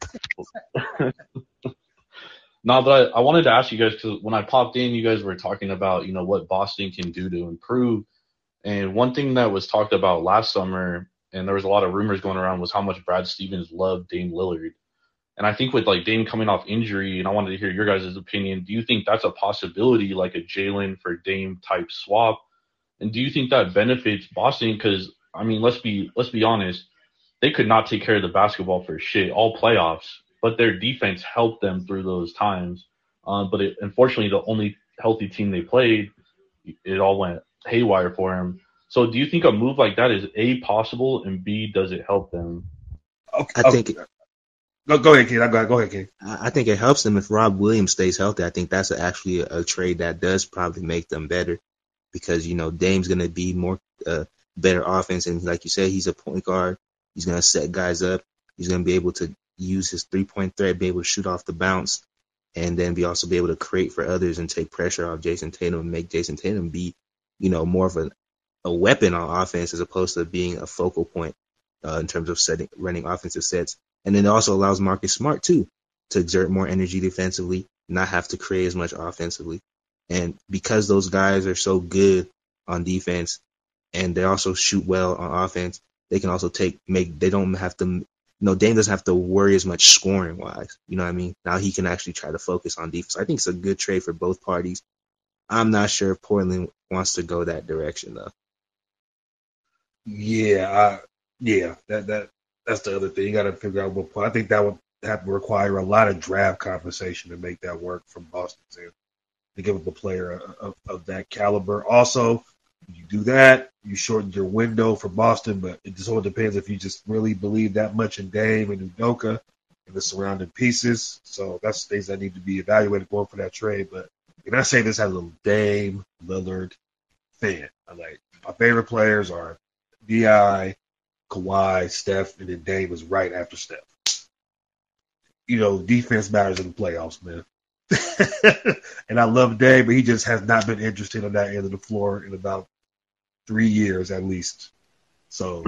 No, but I wanted to ask you guys, because when I popped in, you guys were talking about what Boston can do to improve. And one thing that was talked about last summer, and there was a lot of rumors going around, was how much Brad Stevens loved Dame Lillard. And I think with like Dame coming off injury, and I wanted to hear your guys' opinion, do you think that's a possibility, like a Jalen for Dame type swap? And do you think that benefits Boston? Because, I mean, let's be honest, they could not take care of the basketball for shit all playoffs, but their defense helped them through those times. Unfortunately, the only healthy team they played, it all went haywire for him. So do you think a move like that is A, possible, and B, does it help them? Okay. I think Go ahead, kid. Go ahead, kid. I think it helps them if Rob Williams stays healthy. I think that's actually a trade that does probably make them better because, Dame's going to be more better offense. And like you said, he's a point guard. He's going to set guys up. He's going to be able to use his three-point threat, be able to shoot off the bounce, and then also be able to create for others and take pressure off Jason Tatum and make Jason Tatum be, more of a weapon on offense as opposed to being a focal point in terms of running offensive sets. And then it also allows Marcus Smart, too, to exert more energy defensively, not have to create as much offensively. And because those guys are so good on defense and they also shoot well on offense, they can also they don't have to, Dame doesn't have to worry as much scoring-wise. You know what I mean? Now he can actually try to focus on defense. I think it's a good trade for both parties. I'm not sure if Portland wants to go that direction, though. Yeah, that's the other thing. You got to figure out what point. I think that would have to require a lot of draft conversation to make that work from Boston's end to give up a player of that caliber. Also, you do that, you shorten your window for Boston, but it just all depends if you just really believe that much in Dame and Udoka and the surrounding pieces. So that's things that need to be evaluated going for that trade. But I say this as a Dame Lillard fan. My favorite players are B.I., Kawhi, Steph, and then Dame is right after Steph. Defense matters in the playoffs, man. And I love Dame, but he just has not been interested on that end of the floor in about 3 years at least. So,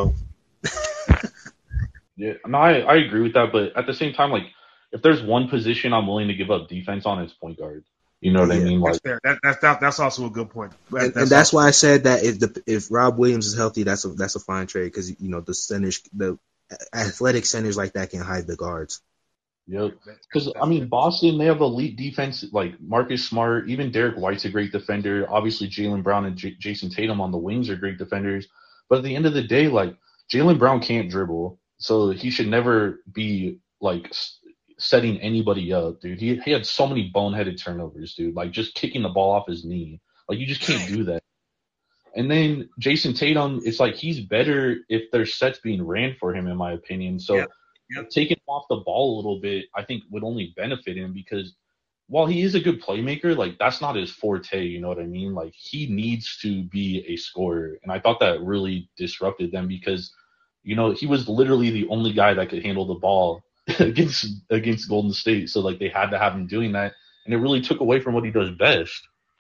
Yeah, no, I agree with that, but at the same time, if there's one position I'm willing to give up defense on, it's point guard. You know what I mean? That's fair. That's also a good point. And that's why I said that if Rob Williams is healthy, that's a fine trade because the centers, the athletic centers like that can hide the guards. Yep. Because Boston, they have elite defense like Marcus Smart, even Derek White's a great defender. Obviously, Jaylen Brown and Jason Tatum on the wings are great defenders. But at the end of the day, Jaylen Brown can't dribble, so he should never be setting anybody up, dude. He had so many boneheaded turnovers, dude. Just kicking the ball off his knee. You just can't do that. And then Jason Tatum, it's he's better if there's sets being ran for him, in my opinion. So taking him off the ball a little bit, I think would only benefit him because while he is a good playmaker, that's not his forte, you know what I mean? He needs to be a scorer. And I thought that really disrupted them because, he was literally the only guy that could handle the ball against Golden State. So they had to have him doing that. And it really took away from what he does best.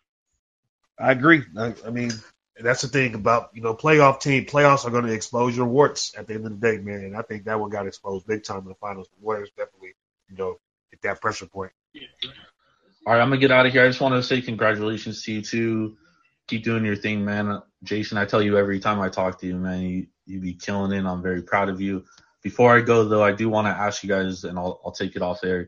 I agree. I mean, that's the thing about, playoffs are going to expose your warts at the end of the day, man. And I think that one got exposed big time in the finals. The Warriors definitely, hit that pressure point. All right, I'm going to get out of here. I just want to say congratulations to you two. Keep doing your thing, man. Jason, I tell you every time I talk to you, man, you be killing it. I'm very proud of you. Before I go, though, I do want to ask you guys, and I'll take it off there.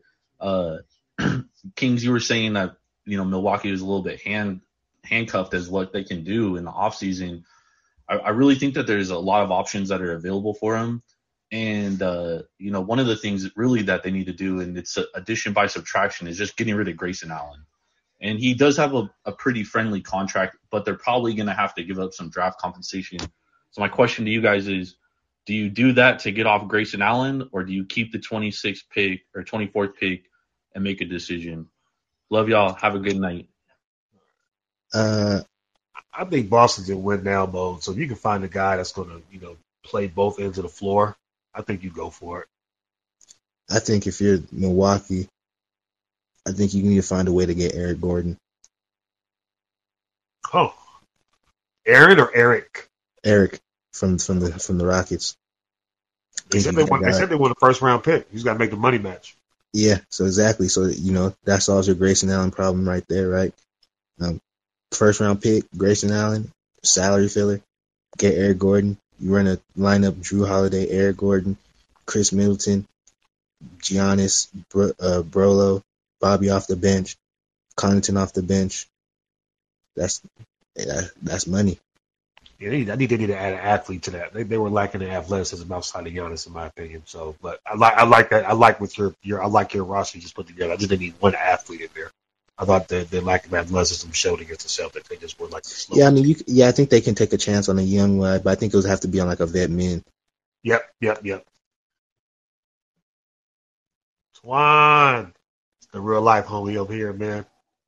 Kings, you were saying that, Milwaukee was a little bit handcuffed as what they can do in the offseason. I really think that there's a lot of options that are available for them. And, one of the things really that they need to do, and it's addition by subtraction, is just getting rid of Grayson Allen. And he does have a pretty friendly contract, but they're probably going to have to give up some draft compensation. So my question to you guys is, do you do that to get off Grayson Allen, or do you keep the 26th pick or 24th pick and make a decision? Love y'all. Have a good night. I think Boston's in win now mode. So if you can find a guy that's going to, play both ends of the floor, I think you go for it. I think if you're Milwaukee, I think you need to find a way to get Eric Gordon. Oh, Aaron or Eric? Eric from the Rockets. They said they want a first round pick. He's got to make the money match. Yeah, so exactly. So that solves your Grayson Allen problem right there, right? First round pick, Grayson Allen, salary filler, get Eric Gordon. You run a lineup: Drew Holiday, Eric Gordon, Chris Middleton, Giannis, Brolo, Bobby off the bench, Connaughton off the bench. That's money. Yeah, I think they need to add an athlete to that. They were lacking in athleticism outside of Giannis, in my opinion. So, but I like that. I like what your roster you just put together. I just need one athlete in there. I thought the lack of athleticism showed against the Celtics. They just were like the slow. Yeah, I mean, I think they can take a chance on a young lad, but I think it would have to be on like a vet min. Yep. Twan, it's the real life homie over here, man.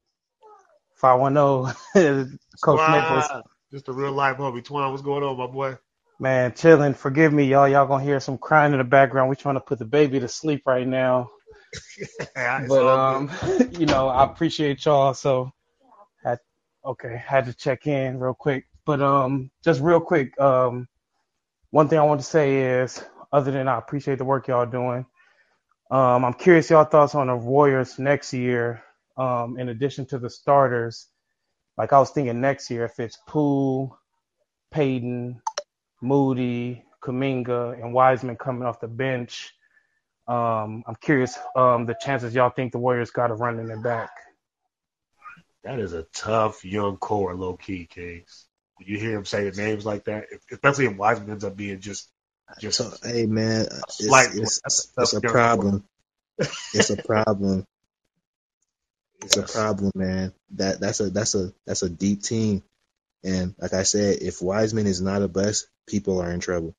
510, Coach Twan, Maples. just the real life homie. Twan, what's going on, my boy? Man, chilling. Forgive me, y'all. Y'all gonna hear some crying in the background. We're trying to put the baby to sleep right now. But I appreciate y'all. So, had to check in real quick. But just real quick, one thing I want to say is, other than I appreciate the work y'all doing, I'm curious y'all thoughts on the Warriors next year. In addition to the starters, like I was thinking next year, if it's Poole, Payton, Moody, Kuminga, and Wiseman coming off the bench. I'm curious the chances y'all think the Warriors got of running it back. That is a tough young core, low key, Kings. When you hear him say the names like that, especially if Wiseman ends up being just. So, hey man, it's a young problem. It's a problem. It's a problem, man. That's a deep team, and like I said, if Wiseman is not a bust, people are in trouble.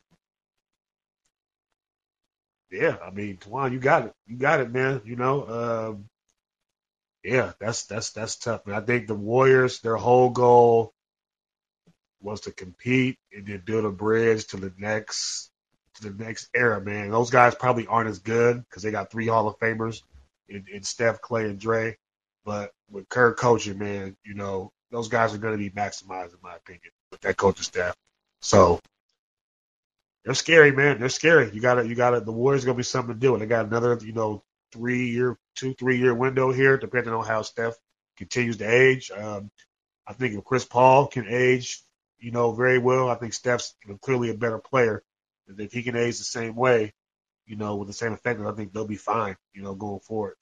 Yeah, I mean, Twan, you got it, man. Yeah, that's tough, man. I think the Warriors, their whole goal was to compete and then build a bridge to the next era, man. Those guys probably aren't as good because they got 3 Hall of Famers in Steph, Clay, and Dre. But with Kerr coaching, man, those guys are going to be maximized, in my opinion, with that coaching staff. So they're scary, man. They're scary. You got to. The Warriors going to be something to do. And they got another, 3-year window here, depending on how Steph continues to age. I think if Chris Paul can age, very well, I think Steph's clearly a better player. If he can age the same way, with the same effect, I think they'll be fine, going forward,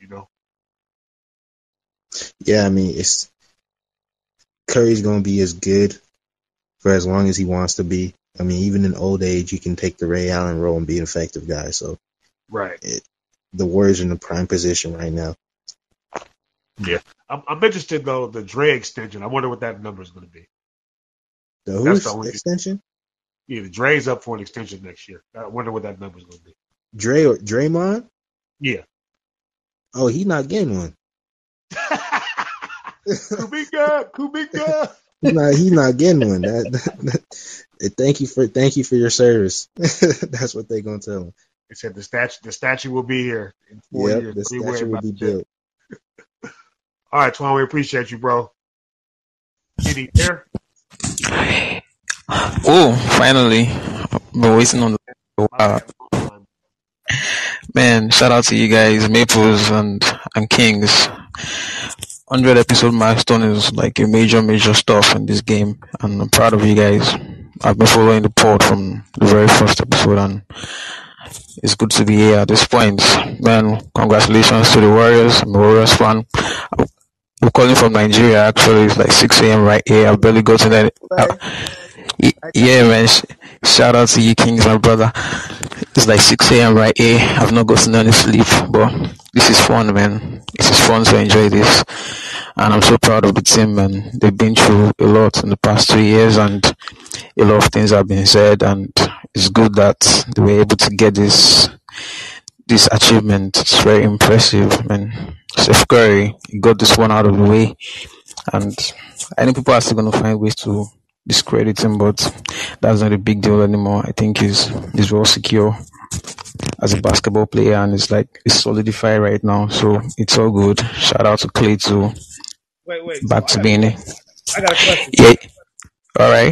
Yeah, I mean, Curry's going to be as good for as long as he wants to be. I mean, even in old age, you can take the Ray Allen role and be an effective guy. So, right, the Warriors are in the prime position right now. Yeah, I'm interested though. The Dre extension. I wonder what that number is going to be. That's the only extension. Yeah, the Dre's up for an extension next year. I wonder what that number is going to be. Dre or Draymond? Yeah. Oh, he's not getting one. Kuminga. He's not getting one. Thank you for your service. That's what they're gonna tell him. They said the statue will be here in 4 years. The statue will be built. All right, Twan, we appreciate you, bro. Any there? Oh, finally! I've been waiting on the man. Shout out to you guys, Maples and Kings. 100 episode milestone is like a major stuff in this game, and I'm proud of you guys. I've been following the pod from the very first episode, and it's good to be here at this point. Man, congratulations to the Warriors. I'm a Warriors fan. I'm calling from Nigeria, actually. It's like 6 a.m. right here. I've barely gotten that. Yeah, man. Shout out to you, Kings, my brother. It's like 6 a.m. right here. I've not gotten any sleep, but this is fun, man. This is fun to enjoy this. And I'm so proud of the team, man. They've been through a lot in the past 2 years, and a lot of things have been said, and it's good that they were able to get this achievement. It's very impressive, man. Steph Curry got this one out of the way, and I know people are still going to find ways to discredit him, but that's not a big deal anymore. I think he's well secure as a basketball player, and it's solidified right now, so it's all good. Shout out to Clay too. Wait. Back to being it. I got a question. Yeah. All right.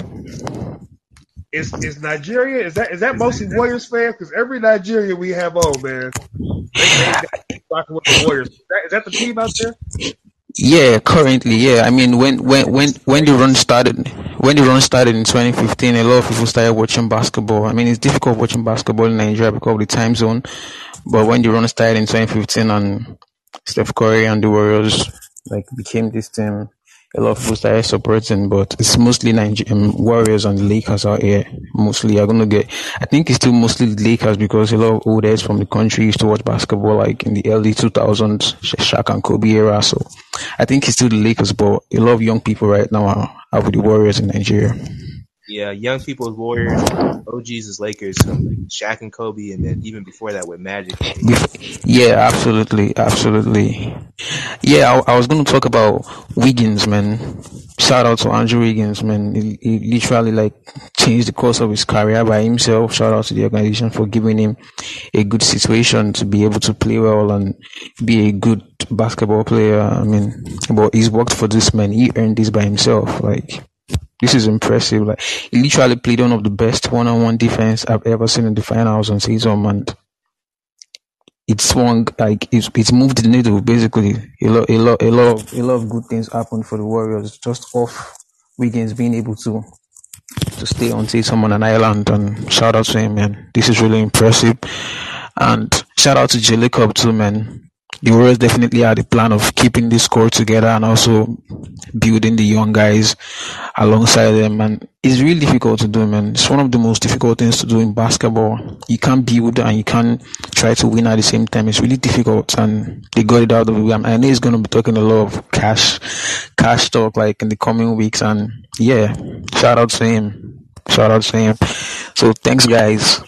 Is Nigeria, is that mostly Warriors fans? Because every Nigerian we have on, man, they rocking with the Warriors. Is that the team out there? Yeah, currently, yeah. I mean, when the run started in 2015, a lot of people started watching basketball. I mean, it's difficult watching basketball in Nigeria because of the time zone. But when the run started in 2015 and Steph Curry and the Warriors became this team, a lot of people started supporting, but it's mostly Warriors and the Lakers out here. Mostly, I think it's still mostly the Lakers because a lot of old heads from the country used to watch basketball like in the early 2000s, Shaq and Kobe era. So I think he's still the Lakers, but a lot of young people right now are with the Warriors in Nigeria. Yeah, young people with Warriors, OGs is Lakers, Shaq and Kobe, and then even before that with Magic. Yeah, absolutely. Yeah, I was going to talk about Wiggins, man. Shout out to Andrew Wiggins, man. He literally like changed the course of his career by himself. Shout out to the organization for giving him a good situation to be able to play well and be a good basketball player. I mean, but he's worked for this, man. He earned this by himself. Like, this is impressive. Like, he literally played one of the best one-on-one defense I've ever seen in the finals on season, and it swung, like, it's moved the needle basically. A lot of good things happened for the Warriors just off Wiggins being able to stay on Tatum on an island. And shout out to him, man. This is really impressive. And shout out to Jacob too, man. The Warriors definitely had a plan of keeping this core together and also building the young guys alongside them. And it's really difficult to do, man. It's one of the most difficult things to do in basketball. You can't build and you can't try to win at the same time. It's really difficult, and they got it out of the way. I know he's going to be talking a lot of cash talk like in the coming weeks. And yeah, shout out to him. So thanks, guys.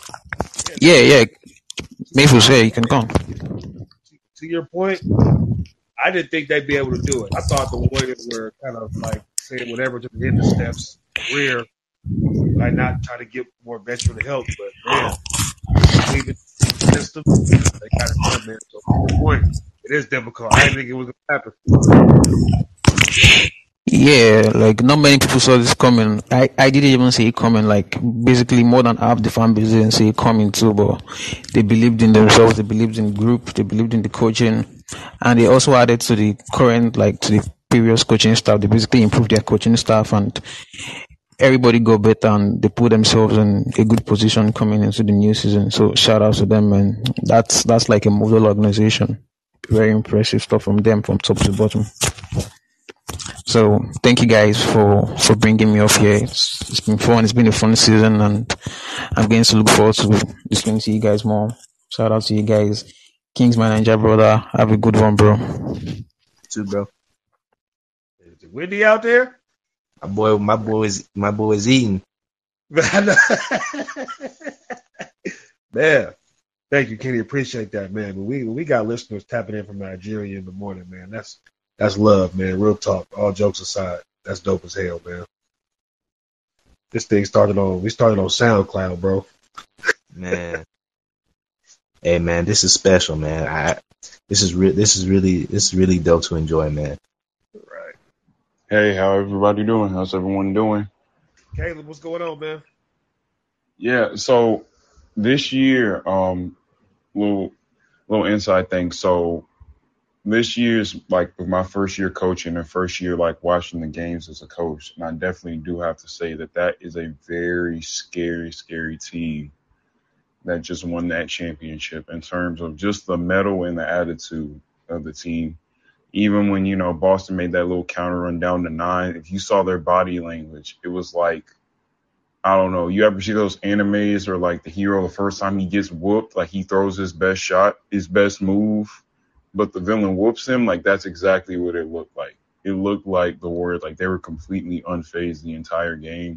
Yeah. Mayfield, say you can come. To your point, I didn't think they'd be able to do it. I thought the Warriors were kind of like saying whatever to hit the steps, career, like not try to get more veteran help. But man, believe in the system, they got it done, man. So to your point, it is difficult. I didn't think it was going to happen. Yeah, like not many people saw this coming. I didn't even see it coming. Like basically more than half the fan base didn't see it coming too, but they believed in themselves, they believed in the group, they believed in the coaching, and they also added to the current, like to the previous coaching staff. They basically improved their coaching staff, and everybody got better, and they put themselves in a good position coming into the new season. So shout out to them, man. That's like a model organization. Very impressive stuff from them from top to bottom. So thank you guys for bringing me off here. It's been fun. It's been a fun season, and I'm going to look forward to listening to you guys more. Shout out to you guys. Kings, my Ninja brother. Have a good one, bro. You too, bro. Is it windy out there? My boy is eating. Man, thank you, Kenny. Appreciate that, man. But we got listeners tapping in from Nigeria in the morning, man. That's love, man. Real talk. All jokes aside, that's dope as hell, man. This thing started on SoundCloud, bro. Man. Hey, man, this is special, man. This is really dope to enjoy, man. Right. Hey, how everybody doing? How's everyone doing? Caleb, what's going on, man? Yeah, so this year, little inside thing. So this year's like my first year coaching and first year like watching the games as a coach. And I definitely do have to say that is a very scary team that just won that championship in terms of just the mettle and the attitude of the team. Even when, Boston made that little counter run down to 9, if you saw their body language, it was like, I don't know, you ever see those animes or like the hero the first time he gets whooped, like he throws his best shot, his best move, but the villain whoops him? Like that's exactly what it looked like. It looked like the Warriors, like they were completely unfazed the entire game.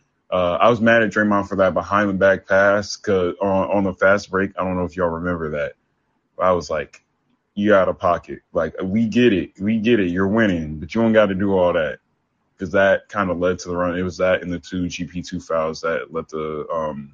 I was mad at Draymond for that behind the back pass cause on the fast break. I don't know if y'all remember that. But I was like, you out of pocket. Like, we get it. You're winning, but you don't got to do all that. Because that kind of led to the run. It was that and the 2 GP2 fouls that let the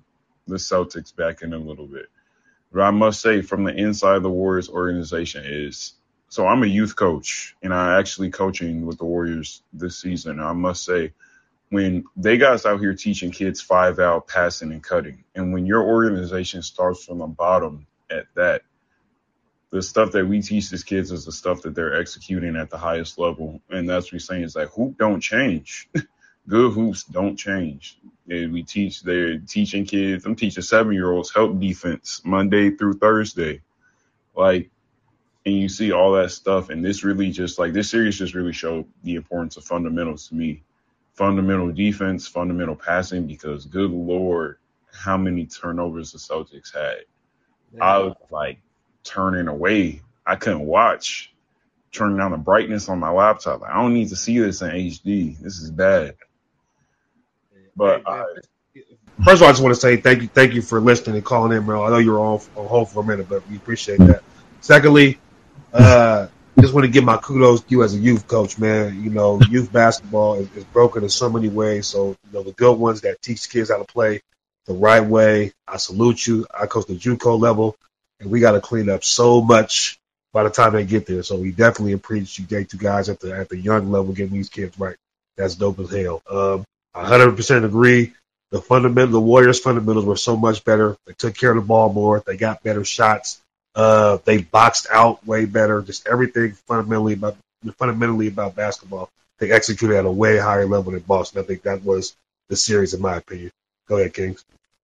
Celtics back in a little bit. But I must say, from the inside of the Warriors organization so I'm a youth coach, and I'm actually coaching with the Warriors this season. I must say, when they got us out here teaching kids 5-out passing and cutting, and when your organization starts from the bottom at that, the stuff that we teach these kids is the stuff that they're executing at the highest level. And that's what we're saying is like, hoop don't change. Good hoops don't change. And they're teaching kids, I'm teaching 7-year-olds help defense Monday through Thursday. Like, and you see all that stuff. And this really this series just really showed the importance of fundamentals to me. Fundamental defense, fundamental passing, because good Lord, how many turnovers the Celtics had. Yeah. I was like turning away. I couldn't watch. turning down the brightness on my laptop. I don't need to see this in HD. This is bad. But first of all, I just want to say thank you for listening and calling in, bro. I know you were on hold for a minute, but we appreciate that. Secondly, just want to give my kudos to you as a youth coach, man. You know, youth basketball is broken in so many ways. So, you know, the good ones that teach kids how to play the right way, I salute you. I coach the JUCO level, and we got to clean up so much by the time they get there. So we definitely appreciate you guys at the young level getting these kids right. That's dope as hell. 100% agree. The Warriors fundamentals were so much better. They took care of the ball more. They got better shots. They boxed out way better. Just everything fundamentally about basketball. They executed at a way higher level than Boston. I think that was the series, in my opinion. Go ahead, Kings.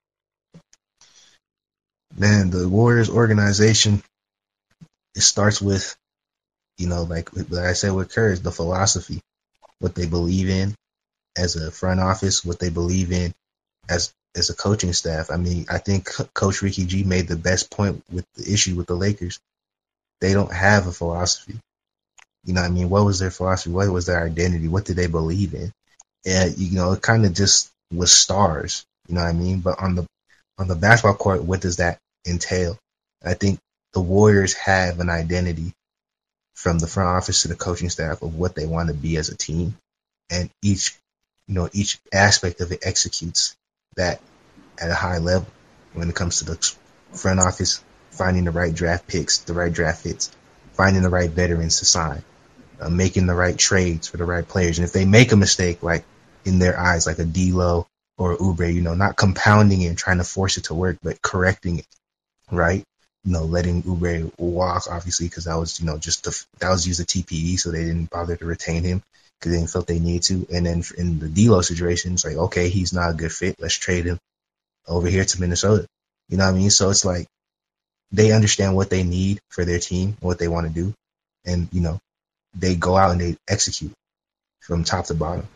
Man, the Warriors organization, it starts with, you know, like I said with Curry, the philosophy, what they believe in as a front office, what they believe in as a coaching staff. I mean, I think Coach Ricky G made the best point with the issue with the Lakers. They don't have a philosophy. You know what I mean? What was their philosophy? What was their identity? What did they believe in? And, you know, it kind of just was stars. You know what I mean? But on the basketball court, what does that entail? I think the Warriors have an identity from the front office to the coaching staff of what they want to be as a team. And each aspect of it executes that at a high level when it comes to the front office, finding the right draft picks, the right draft hits, finding the right veterans to sign, making the right trades for the right players. And if they make a mistake, like in their eyes, like a D'Lo or Oubre, you know, not compounding it and trying to force it to work, but correcting it, right? You know, letting Oubre walk, obviously, because that was, you know, that was used a TPE, so they didn't bother to retain him because they didn't feel they need to. And then in the D'Lo situation, it's like, okay, he's not a good fit. Let's trade him over here to Minnesota. You know what I mean? So it's like they understand what they need for their team, what they want to do. And, you know, they go out and they execute from top to bottom.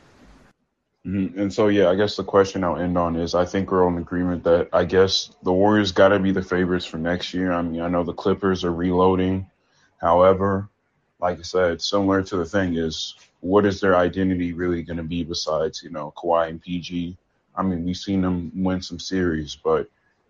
Mm-hmm. And so, yeah, I guess the question I'll end on is I think we're all in agreement that I guess the Warriors got to be the favorites for next year. I mean, I know the Clippers are reloading. However, like I said, similar to the thing is, what is their identity really going to be besides, you know, Kawhi and PG? I mean, we've seen them win some series, but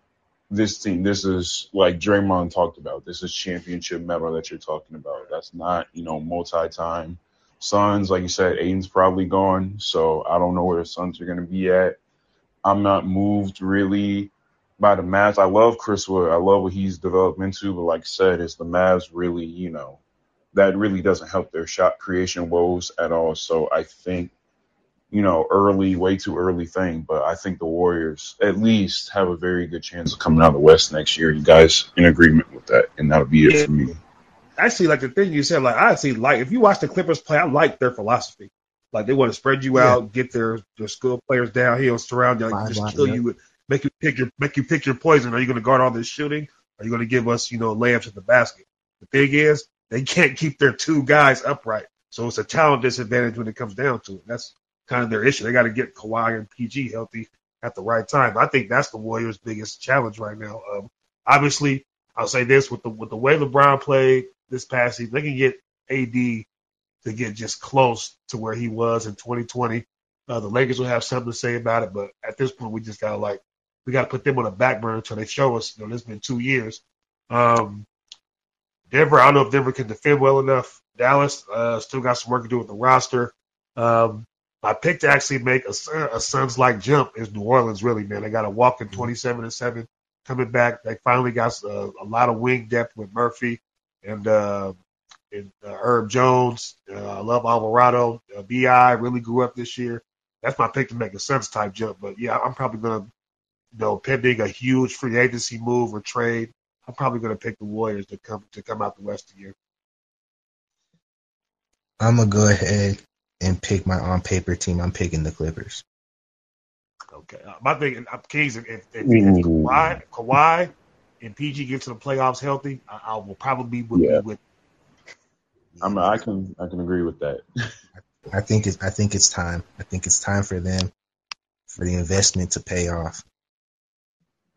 this team, this is like Draymond talked about. This is championship metal that you're talking about. That's not, you know, multi-time. Suns, like you said, Aiden's probably gone, so I don't know where the Suns are going to be at. I'm not moved really by the Mavs. I love Chris Wood. I love what he's developed into, but like I said, it's the Mavs really, you know, that really doesn't help their shot creation woes at all. So I think, you know, way too early thing, but I think the Warriors at least have a very good chance of coming out of the West next year. You guys in agreement with that? And that'll be it for me. Actually, like the thing you said, like I actually like if you watch the Clippers play, I like their philosophy. Like they want to spread you out, get their skill players downhill, surround you, like, just kill you, make you pick your poison. Are you going to guard all this shooting? Are you going to give us, you know, layups at the basket? The thing is, they can't keep their two guys upright, so it's a talent disadvantage when it comes down to it. That's kind of their issue. They got to get Kawhi and PG healthy at the right time. I think that's the Warriors' biggest challenge right now. Obviously, I'll say this with the way LeBron played this past season, they can get AD to get just close to where he was in 2020. The Lakers will have something to say about it, but at this point, we just gotta put them on a back burner until they show us. You know, it's been 2 years. Denver, I don't know if Denver can defend well enough. Dallas still got some work to do with the roster. My pick to actually make a Suns-like jump is New Orleans. Really, man, they got a walk in 27-7 coming back. They finally got a lot of wing depth with Murphy and Herb Jones. I love Alvarado. B.I. really grew up this year. That's my pick to make a Suns-type jump. But, yeah, I'm probably going to, you know, pending a huge free agency move or trade, I'm probably going to pick the Warriors to come out the West again. I'm going to go ahead and pick my on-paper team. I'm picking the Clippers. Okay. My thing, Kings, if Kawhi and PG get to the playoffs healthy, I will probably be with. I can agree with that. I think it's time. I think it's time for them, for the investment to pay off.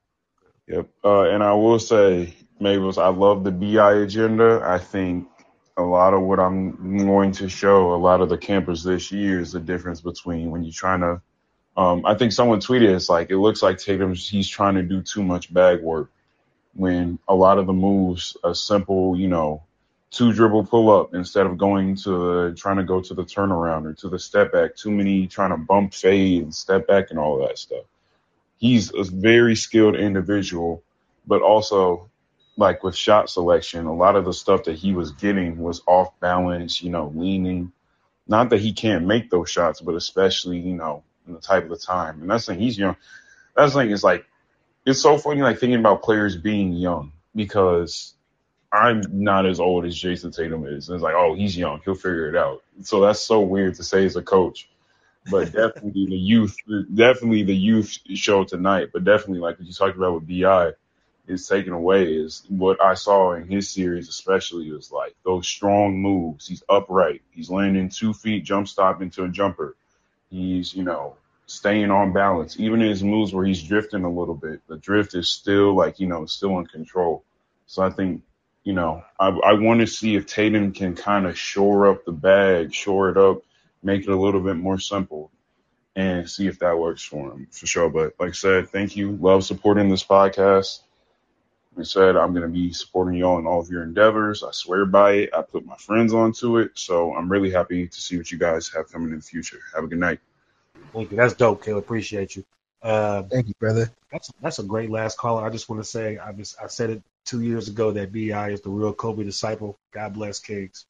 Yep. And I will say, Mabels, I love the BI agenda. I think a lot of what I'm going to show a lot of the campers this year is the difference between when you're trying to. I think someone tweeted it's like it looks like he's trying to do too much bag work when a lot of the moves a simple, 2-dribble pull up instead of trying to go to the turnaround or to the step back. Too many trying to bump fade and step back and all of that stuff. He's a very skilled individual, but also like with shot selection, a lot of the stuff that he was getting was off balance, leaning. Not that he can't make those shots, but especially, in the type of the time. And that's the thing, he's young. That's the thing, is like, it's so funny, like, thinking about players being young because I'm not as old as Jason Tatum is. And it's like, oh, he's young. He'll figure it out. So that's so weird to say as a coach. But definitely the youth show tonight. But definitely, like what you talked about with B.I., is taken away is what I saw in his series, especially, was like those strong moves. He's upright. He's landing 2 feet, jump stop into a jumper. He's, staying on balance. Even in his moves where he's drifting a little bit, the drift is still still in control. So I think, I want to see if Tatum can kind of shore up the bag, shore it up, make it a little bit more simple, and see if that works for him, for sure. But like I said, thank you. Love supporting this podcast. Like I said, I'm going to be supporting y'all in all of your endeavors. I swear by it. I put my friends onto it. So I'm really happy to see what you guys have coming in the future. Have a good night. Thank you. That's dope, Caleb. Appreciate you. Thank you, brother. That's a great last caller. I just want to say I said it 2 years ago that B.I. is the real Kobe disciple. God bless Kings.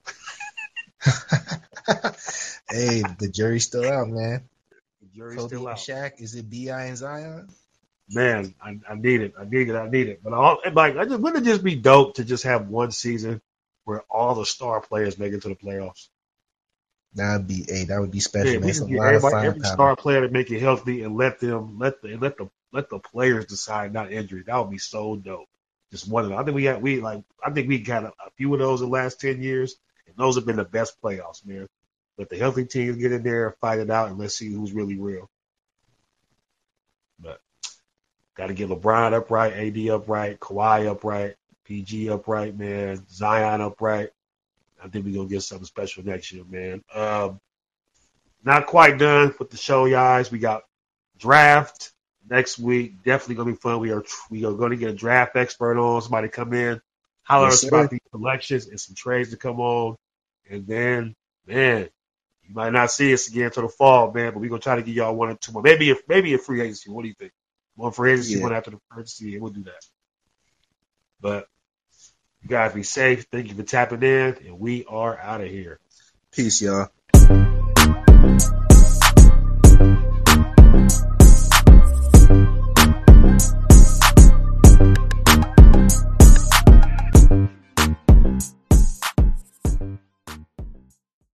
Hey, the jury's still out, man. The jury's Kobe still and out. Shaq, is it B.I. and Zion? Man, I need it. I need it. But wouldn't it just be dope to just have one season where all the star players make it to the playoffs? That would be special, Yeah, man. we It's a can get lot of every firepower. star player to make it healthy and let the players decide, not injury. That would be so dope. Just one of them. I think we got a few of those in the last 10 years, and those have been the best playoffs, man. Let the healthy teams get in there, fight it out, and let's see who's really real. But got to get LeBron upright, AD upright, Kawhi upright, PG upright, man, Zion upright. I think we're going to get something special next year, man. Not quite done with the show, guys. We got draft next week. Definitely going to be fun. We are going to get a draft expert on, somebody come in, holler Yes, us sir. about these selections and some trades to come on. And then, man, you might not see us again until the fall, man, but we're going to try to give y'all 1 or 2 more. Maybe a free agency. What do you think? One free agency, Yeah. one after the free agency, and we'll do that. But you guys be safe. Thank you for tapping in, and we are out of here. Peace, y'all.